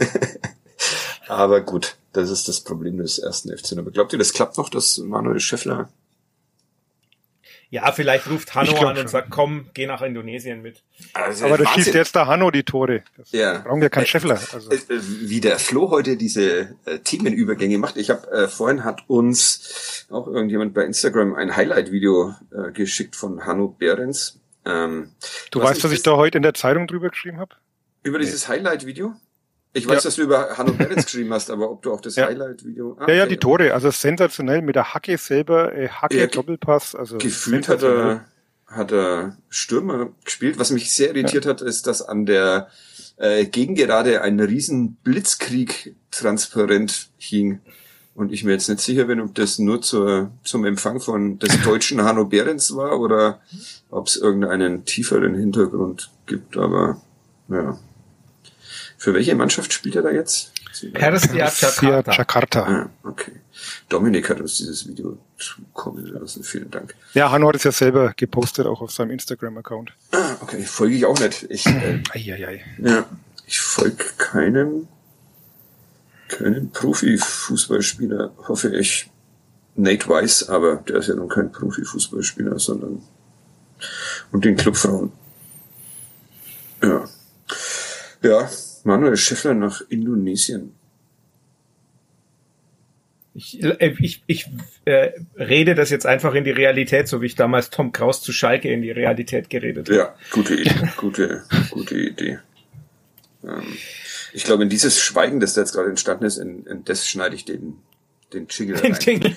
Aber gut, das ist das Problem des ersten FCN. Aber glaubt ihr, das klappt noch, dass Manuel Schäffler? Ja, vielleicht ruft Hanno an und sagt, komm, geh nach Indonesien mit. Also aber da schießt jetzt der Hanno die Tore. Das brauchen wir keinen Schäffler. Also. Wie der Flo heute diese Themenübergänge macht. Ich habe vorhin hat uns auch irgendjemand bei Instagram ein Highlight-Video geschickt von Hanno Behrens. Du weißt, dass ich da heute in der Zeitung drüber geschrieben habe? Über dieses Highlight-Video? Ich weiß, dass du über Hanno Behrens geschrieben hast, aber ob du auch das Highlight-Video... Ja, die Tore, also sensationell mit der Hacke selber, Doppelpass. Also gefühlt hat er Stürmer gespielt. Was mich sehr irritiert hat, ist, dass an der Gegengerade ein riesen Blitzkrieg transparent hing. Und ich mir jetzt nicht sicher bin, ob das nur zum Empfang des deutschen Hanno Behrens war oder ob es irgendeinen tieferen Hintergrund gibt, aber ja. Für welche Mannschaft spielt er da jetzt? Persija Jakarta. Ah, okay. Dominik hat uns dieses Video zukommen lassen. Vielen Dank. Ja, Hanno hat es ja selber gepostet, auch auf seinem Instagram-Account. Ah, okay. Folge ich auch nicht. Ich folge keinen Profifußballspieler, hoffe ich. Nate Weiss, aber der ist ja noch kein Profifußballspieler, sondern und den Clubfrauen. Ja, Manuel Schäffler nach Indonesien. Ich rede das jetzt einfach in die Realität, so wie ich damals Tom Kraus zu Schalke in die Realität geredet habe. Ja, gute Idee. Ich glaube, in dieses Schweigen, das da jetzt gerade entstanden ist, in das schneide ich den Jingle rein.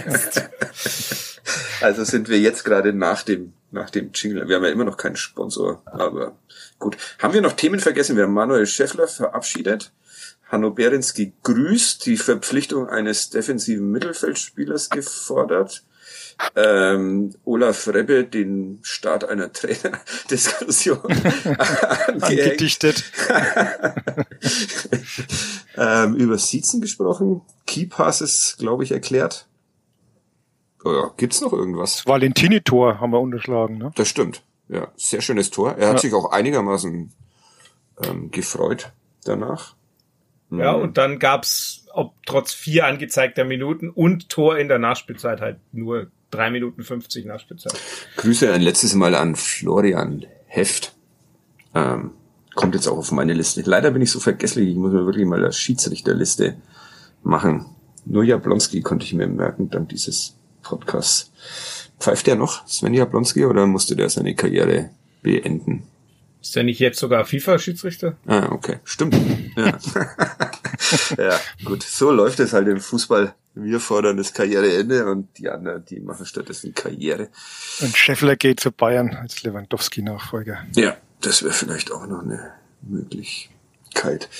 Also sind wir jetzt gerade nach dem Jingle. Wir haben ja immer noch keinen Sponsor, aber gut. Haben wir noch Themen vergessen? Wir haben Manuel Schäffler verabschiedet, Hanno Behrens gegrüßt, die Verpflichtung eines defensiven Mittelfeldspielers gefordert, Olaf Rebbe den Start einer Trainerdiskussion angedichtet. Über Siezen gesprochen, Key Passes, glaube ich, erklärt. Oh ja, gibt's noch irgendwas? Das Valentini-Tor haben wir unterschlagen, ne? Das stimmt. Ja, sehr schönes Tor. Er hat sich auch einigermaßen gefreut danach. Ja, und dann gab's, trotz 4 angezeigter Minuten und Tor in der Nachspielzeit halt nur 3 Minuten 50 Nachspielzeit. Grüße ein letztes Mal an Florian Heft. Kommt jetzt auch auf meine Liste. Leider bin ich so vergesslich, ich muss mir wirklich mal eine Schiedsrichterliste machen. Nur Jablonski konnte ich mir merken, dank dieses Podcasts. Pfeift der noch, Sven Jablonski, oder musste der seine Karriere beenden? Ist der nicht jetzt sogar FIFA-Schiedsrichter? Ah, okay. Stimmt. Ja. Ja, gut. So läuft es halt im Fußball. Wir fordern das Karriereende und die anderen, die machen stattdessen Karriere. Und Schäffler geht zu Bayern als Lewandowski-Nachfolger. Ja, das wäre vielleicht auch noch eine Möglichkeit.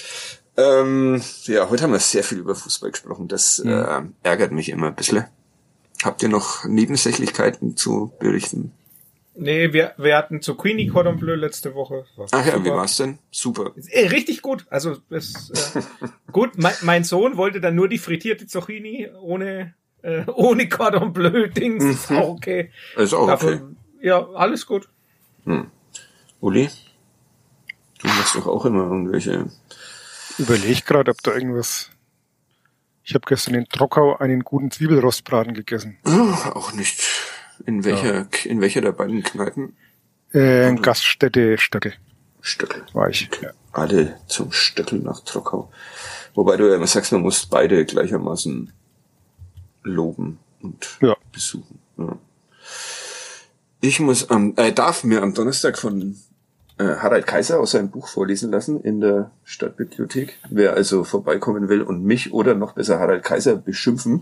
Ja, heute haben wir sehr viel über Fußball gesprochen. Das ärgert mich immer ein bisschen. Habt ihr noch Nebensächlichkeiten zu berichten? Nee, wir hatten Zucchini Cordon Bleu letzte Woche. Ach ja, super. Wie war's denn? Super. Richtig gut. Also gut. Mein Sohn wollte dann nur die frittierte Zucchini ohne Cordon Bleu Dings. Ist auch okay. Ist auch okay. Ja, alles gut. Uli, du machst doch auch immer irgendwelche... Überleg gerade, ob da irgendwas... Ich habe gestern in Trockau einen guten Zwiebelrostbraten gegessen. Auch nicht. In welcher der beiden Kneipen? Gaststätte Stöckel. Stöckel. War ich. Okay. Ja. Alle zum Stöckel nach Trockau. Wobei du ja immer sagst, man muss beide gleichermaßen loben und besuchen. Ja. Ich darf mir am Donnerstag von Harald Kaiser aus seinem Buch vorlesen lassen in der Stadtbibliothek. Wer also vorbeikommen will und mich oder noch besser Harald Kaiser beschimpfen,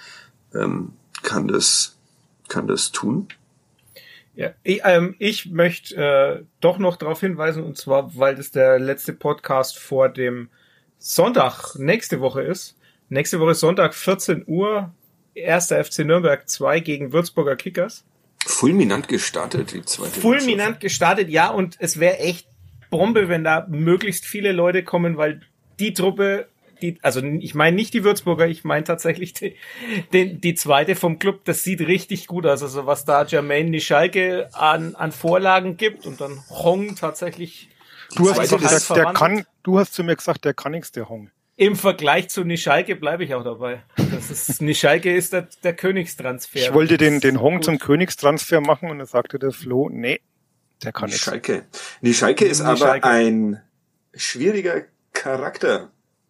kann das tun. Ja, ich möchte doch noch darauf hinweisen, und zwar, weil das der letzte Podcast vor dem Sonntag nächste Woche ist. Nächste Woche Sonntag 14 Uhr, 1. FC Nürnberg 2 gegen Würzburger Kickers. Fulminant gestartet, die zweite. Fulminant gestartet, ja, und es wäre echt Bombe, wenn da möglichst viele Leute kommen, weil die Truppe, ich meine nicht die Würzburger, ich meine tatsächlich die zweite vom Club, das sieht richtig gut aus. Also was da Jermaine Nischalke an Vorlagen gibt und dann Hong tatsächlich. Du hast gesagt, du hast zu mir gesagt, der kann nichts, der Hong. Im Vergleich zu Nischalke bleibe ich auch dabei. Nischalke ist der Königstransfer. Ich wollte den Hong zum Königstransfer machen und dann sagte der Flo, nee, der kann nichts. Nischalke ist aber ein schwieriger Charakter.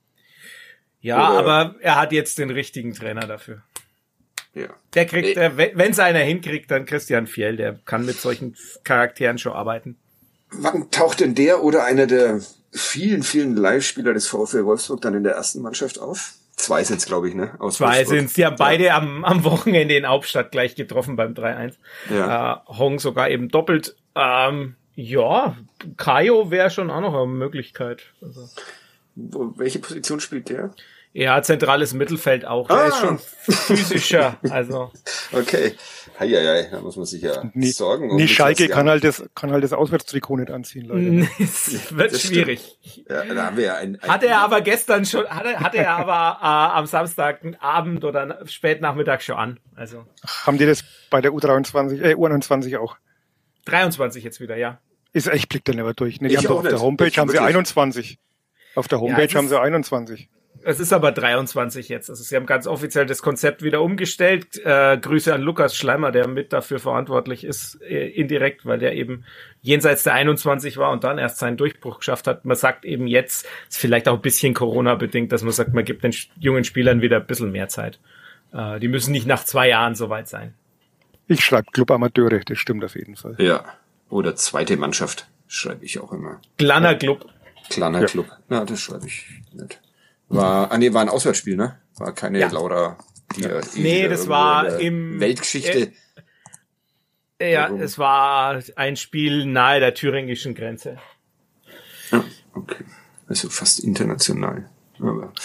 Ja, aber er hat jetzt den richtigen Trainer dafür. Ja. Der kriegt, wenn es einer hinkriegt, dann Christian Fjell, der kann mit solchen Charakteren schon arbeiten. Wann taucht denn der oder einer der vielen, vielen Live-Spieler des VfL Wolfsburg dann in der ersten Mannschaft auf? 2 sind's, glaube ich, ne? Aus Zwei Wolfsburg. sind's. Die haben beide am Wochenende in Hauptstadt gleich getroffen beim 3-1. Ja. Hong sogar eben doppelt. Ja, Kajo wäre schon auch noch eine Möglichkeit. Also. Welche Position spielt der? Ja, zentrales Mittelfeld auch. Der ist schon physischer. Also. Okay. Heieiei, da muss man sich ja sorgen. Um Schalke kann halt das Auswärtstrikot nicht anziehen, Leute. Es wird schwierig. Ja, da haben wir ja hatte er aber gestern schon, hatte er aber am Samstagabend oder Spätnachmittag schon an. Also. Haben die das bei der U21 auch? 23 jetzt wieder, ja. Ich blick da nicht durch. Ne, die haben doch auf der Homepage haben sie 21. Auf der Homepage haben sie 21. Es ist aber 23 jetzt. Also sie haben ganz offiziell das Konzept wieder umgestellt. Grüße an Lukas Schleimer, der mit dafür verantwortlich ist, indirekt, weil der eben jenseits der 21 war und dann erst seinen Durchbruch geschafft hat. Man sagt eben jetzt, ist vielleicht auch ein bisschen Corona-bedingt, dass man sagt, man gibt den jungen Spielern wieder ein bisschen mehr Zeit. Die müssen nicht nach 2 Jahren soweit sein. Ich schreibe Club Amateure, das stimmt auf jeden Fall. Ja, oder zweite Mannschaft schreibe ich auch immer. Kleiner Club. Kleiner Club. Na, das schreibe ich nicht. War ein Auswärtsspiel, ne? War keine Laura. Nee, das war im Weltgeschichte. Es war ein Spiel nahe der thüringischen Grenze. Ja, okay. Also fast international. Aber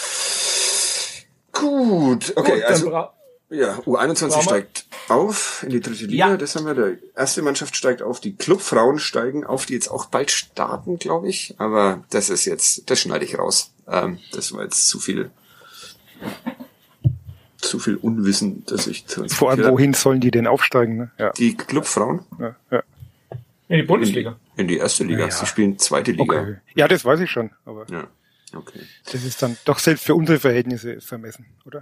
gut, okay. Also, U21 steigt auf in die 3. Liga. Ja. Das haben wir. Die erste Mannschaft steigt auf. Die Clubfrauen steigen auf, die jetzt auch bald starten, glaube ich. Aber das schneide ich raus. Das war jetzt zu viel Unwissen, dass ich vor allem, wohin sollen die denn aufsteigen? Ne? Ja. Die Clubfrauen? Ja. In die Bundesliga. In die 1. Liga. Ja. Sie spielen 2. Liga. Okay. Ja, das weiß ich schon. Aber ja. Okay. Das ist dann doch selbst für unsere Verhältnisse vermessen, oder?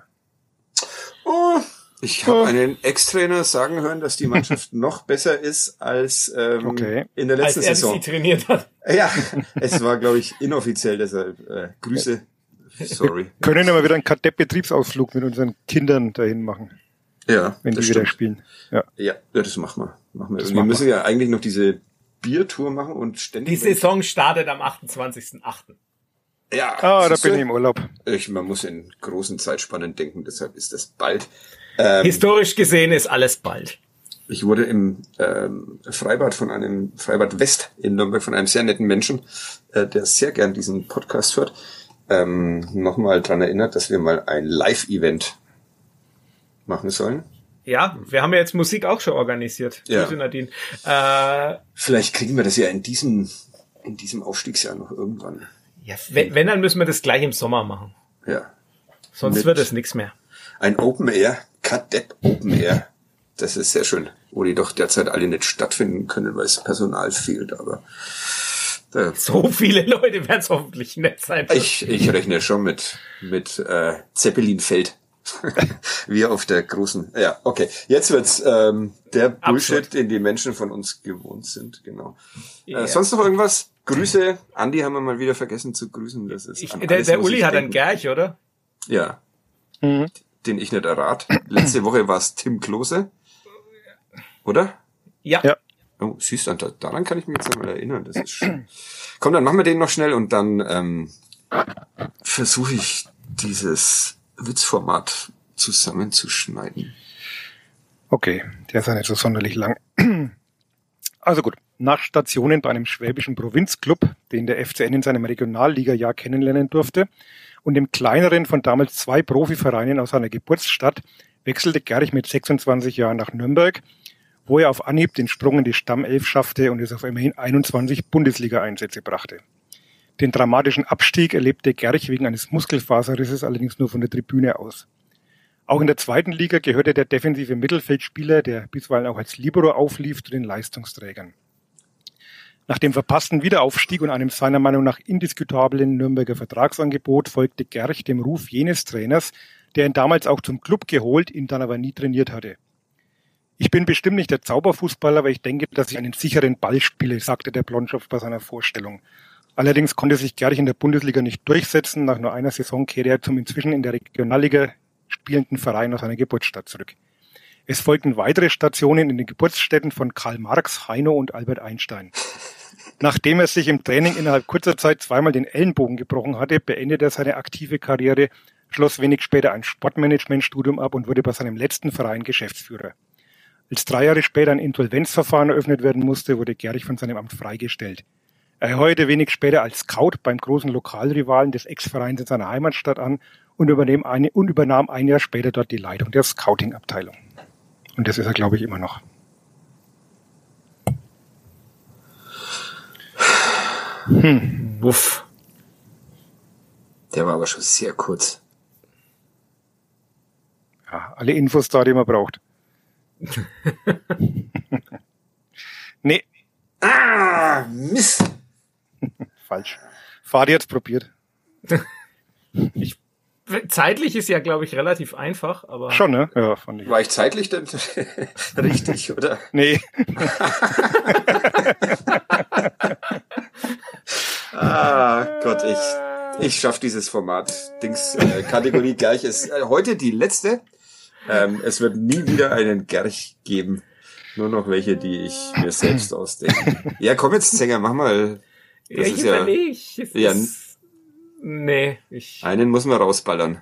Oh, ich habe einen Ex-Trainer sagen hören, dass die Mannschaft noch besser ist als in der letzten Saison. Als er sie trainiert hat. Ja, es war, glaube ich, inoffiziell, deshalb Grüße. Sorry. Wir können aber wieder einen Kadettbetriebsausflug mit unseren Kindern dahin machen. Ja, wenn die wieder spielen. Ja, das machen wir. Wir müssen ja eigentlich noch diese Biertour machen und ständig... Die Saison startet am 28.08. Ja. Da bin ich im Urlaub. Man muss in großen Zeitspannen denken, deshalb ist das bald. Historisch gesehen ist alles bald. Ich wurde im Freibad West in Nürnberg von einem sehr netten Menschen, der sehr gern diesen Podcast hört, nochmal dran erinnert, dass wir mal ein Live-Event machen sollen. Ja, wir haben ja jetzt Musik auch schon organisiert. Ja. Grüße, Nadine. Vielleicht kriegen wir das ja in diesem Aufstiegsjahr noch irgendwann. Ja, wenn, dann müssen wir das gleich im Sommer machen. Ja. Sonst wird es nichts mehr. Ein Open Air, Kadett Open Air. Das ist sehr schön. Wo die doch derzeit alle nicht stattfinden können, weil es Personal fehlt, aber so viele Leute werden es hoffentlich nicht sein. Ich rechne schon mit Zeppelinfeld. Wie auf der großen. Ja, okay. Jetzt wird's der Bullshit, Absolut. den die Menschen von uns gewohnt sind. Genau. Sonst noch irgendwas? Grüße. Andi haben wir mal wieder vergessen zu grüßen. Das ist der Uli hat einen Gerch, oder? Ja. Mhm. Den ich nicht errat. Letzte Woche war es Tim Klose. Oder? Ja. Oh, siehst du, daran kann ich mich jetzt einmal erinnern. Das ist schön. Komm, dann machen wir den noch schnell und dann versuche ich dieses Witzformat zusammenzuschneiden. Okay, der ist ja nicht so sonderlich lang. Also gut, nach Stationen bei einem schwäbischen Provinzclub, den der FCN in seinem Regionalliga-Jahr kennenlernen durfte, und dem kleineren von damals 2 Profivereinen aus seiner Geburtsstadt, wechselte Gerch mit 26 Jahren nach Nürnberg, wo er auf Anhieb den Sprung in die Stammelf schaffte und es auf immerhin 21 Bundesliga-Einsätze brachte. Den dramatischen Abstieg erlebte Gerch wegen eines Muskelfaserrisses allerdings nur von der Tribüne aus. Auch in der zweiten Liga gehörte der defensive Mittelfeldspieler, der bisweilen auch als Libero auflief, zu den Leistungsträgern. Nach dem verpassten Wiederaufstieg und einem seiner Meinung nach indiskutablen Nürnberger Vertragsangebot folgte Gerch dem Ruf jenes Trainers, der ihn damals auch zum Klub geholt, ihn dann aber nie trainiert hatte. Ich bin bestimmt nicht der Zauberfußballer, aber ich denke, dass ich einen sicheren Ball spiele, sagte der Blondschopf bei seiner Vorstellung. Allerdings konnte sich Gerch in der Bundesliga nicht durchsetzen. Nach nur einer Saison kehrte er zum inzwischen in der Regionalliga spielenden Verein aus seiner Geburtsstadt zurück. Es folgten weitere Stationen in den Geburtsstätten von Karl Marx, Heino und Albert Einstein. Nachdem er sich im Training innerhalb kurzer Zeit zweimal den Ellenbogen gebrochen hatte, beendete er seine aktive Karriere, schloss wenig später ein Sportmanagementstudium ab und wurde bei seinem letzten Verein Geschäftsführer. Als 3 Jahre später ein Insolvenzverfahren eröffnet werden musste, wurde Gerch von seinem Amt freigestellt. Er heuerte wenig später als Scout beim großen Lokalrivalen des Ex-Vereins in seiner Heimatstadt an und übernahm ein Jahr später dort die Leitung der Scouting-Abteilung. Und das ist er, glaube ich, immer noch. Wuff. Der war aber schon sehr kurz. Ja, alle Infos da, die man braucht. Nee. Ah, Mist. Falsch. Fadi hat's probiert. Zeitlich ist ja, glaube ich, relativ einfach, aber... Schon, ne? Ja, fand ich. War ich zeitlich denn richtig, oder? Nee. Ah, Gott, ich schaff dieses Format. Kategorie Gerch ist heute die letzte. Es wird nie wieder einen Gerch geben. Nur noch welche, die ich mir selbst ausdenke. Ja, komm jetzt, Sänger, mach mal. Das ich überlege. Nee, einen muss man rausballern.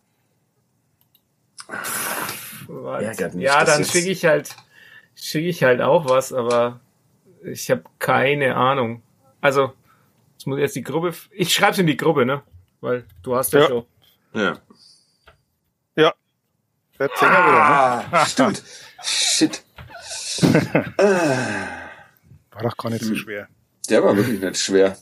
Ja, dann schicke ich halt auch was, aber ich habe keine Ahnung. Also, jetzt muss ich jetzt die Gruppe... Ich schreib's in die Gruppe, ne? Weil du hast ja schon. Ja. Ja. Der Sänger wieder, ne? Stimmt. Shit. War doch gar nicht so schwer. Der war wirklich nicht schwer,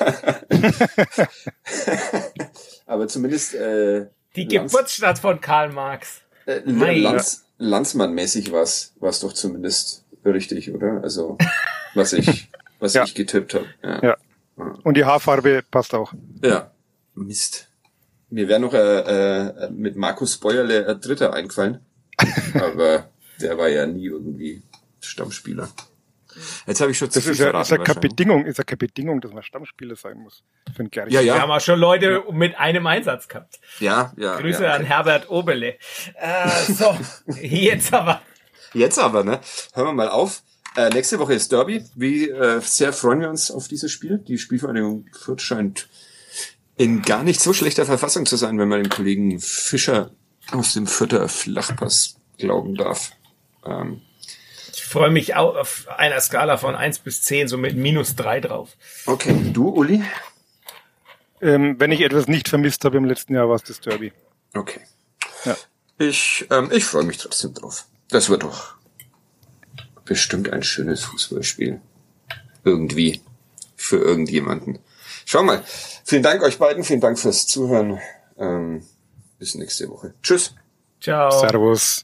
aber zumindest die Geburtsstadt von Karl Marx. Landsmann-mäßig war's doch zumindest richtig, oder? Also was ich getippt habe. Ja. Und die Haarfarbe passt auch. Ja. Mist. Mir wäre noch mit Markus Bäuerle ein Dritter eingefallen, aber der war ja nie irgendwie Stammspieler. Jetzt habe ich schon zu viel verraten. Ist ja keine Bedingung, dass man Stammspieler sein muss. Für einen Gerch. Ja. Wir haben auch schon Leute mit einem Einsatz gehabt. Ja. Grüße an Herbert Oberle. So, jetzt aber, ne? Hören wir mal auf. Nächste Woche ist Derby. Wie sehr freuen wir uns auf dieses Spiel. Die Spielvereinigung Fürth scheint in gar nicht so schlechter Verfassung zu sein, wenn man den Kollegen Fischer aus dem Fürther Flachpass glauben darf. Ich freue mich auch auf einer Skala von 1 bis 10, so mit -3 drauf. Okay, du, Uli? Wenn ich etwas nicht vermisst habe im letzten Jahr, war es das Derby. Okay. Ja. Ich freue mich trotzdem drauf. Das wird doch bestimmt ein schönes Fußballspiel. Irgendwie. Für irgendjemanden. Schau mal. Vielen Dank euch beiden. Vielen Dank fürs Zuhören. Bis nächste Woche. Tschüss. Ciao. Servus.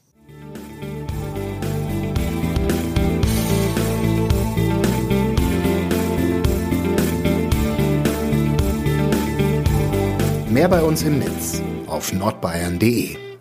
Mehr bei uns im Netz auf nordbayern.de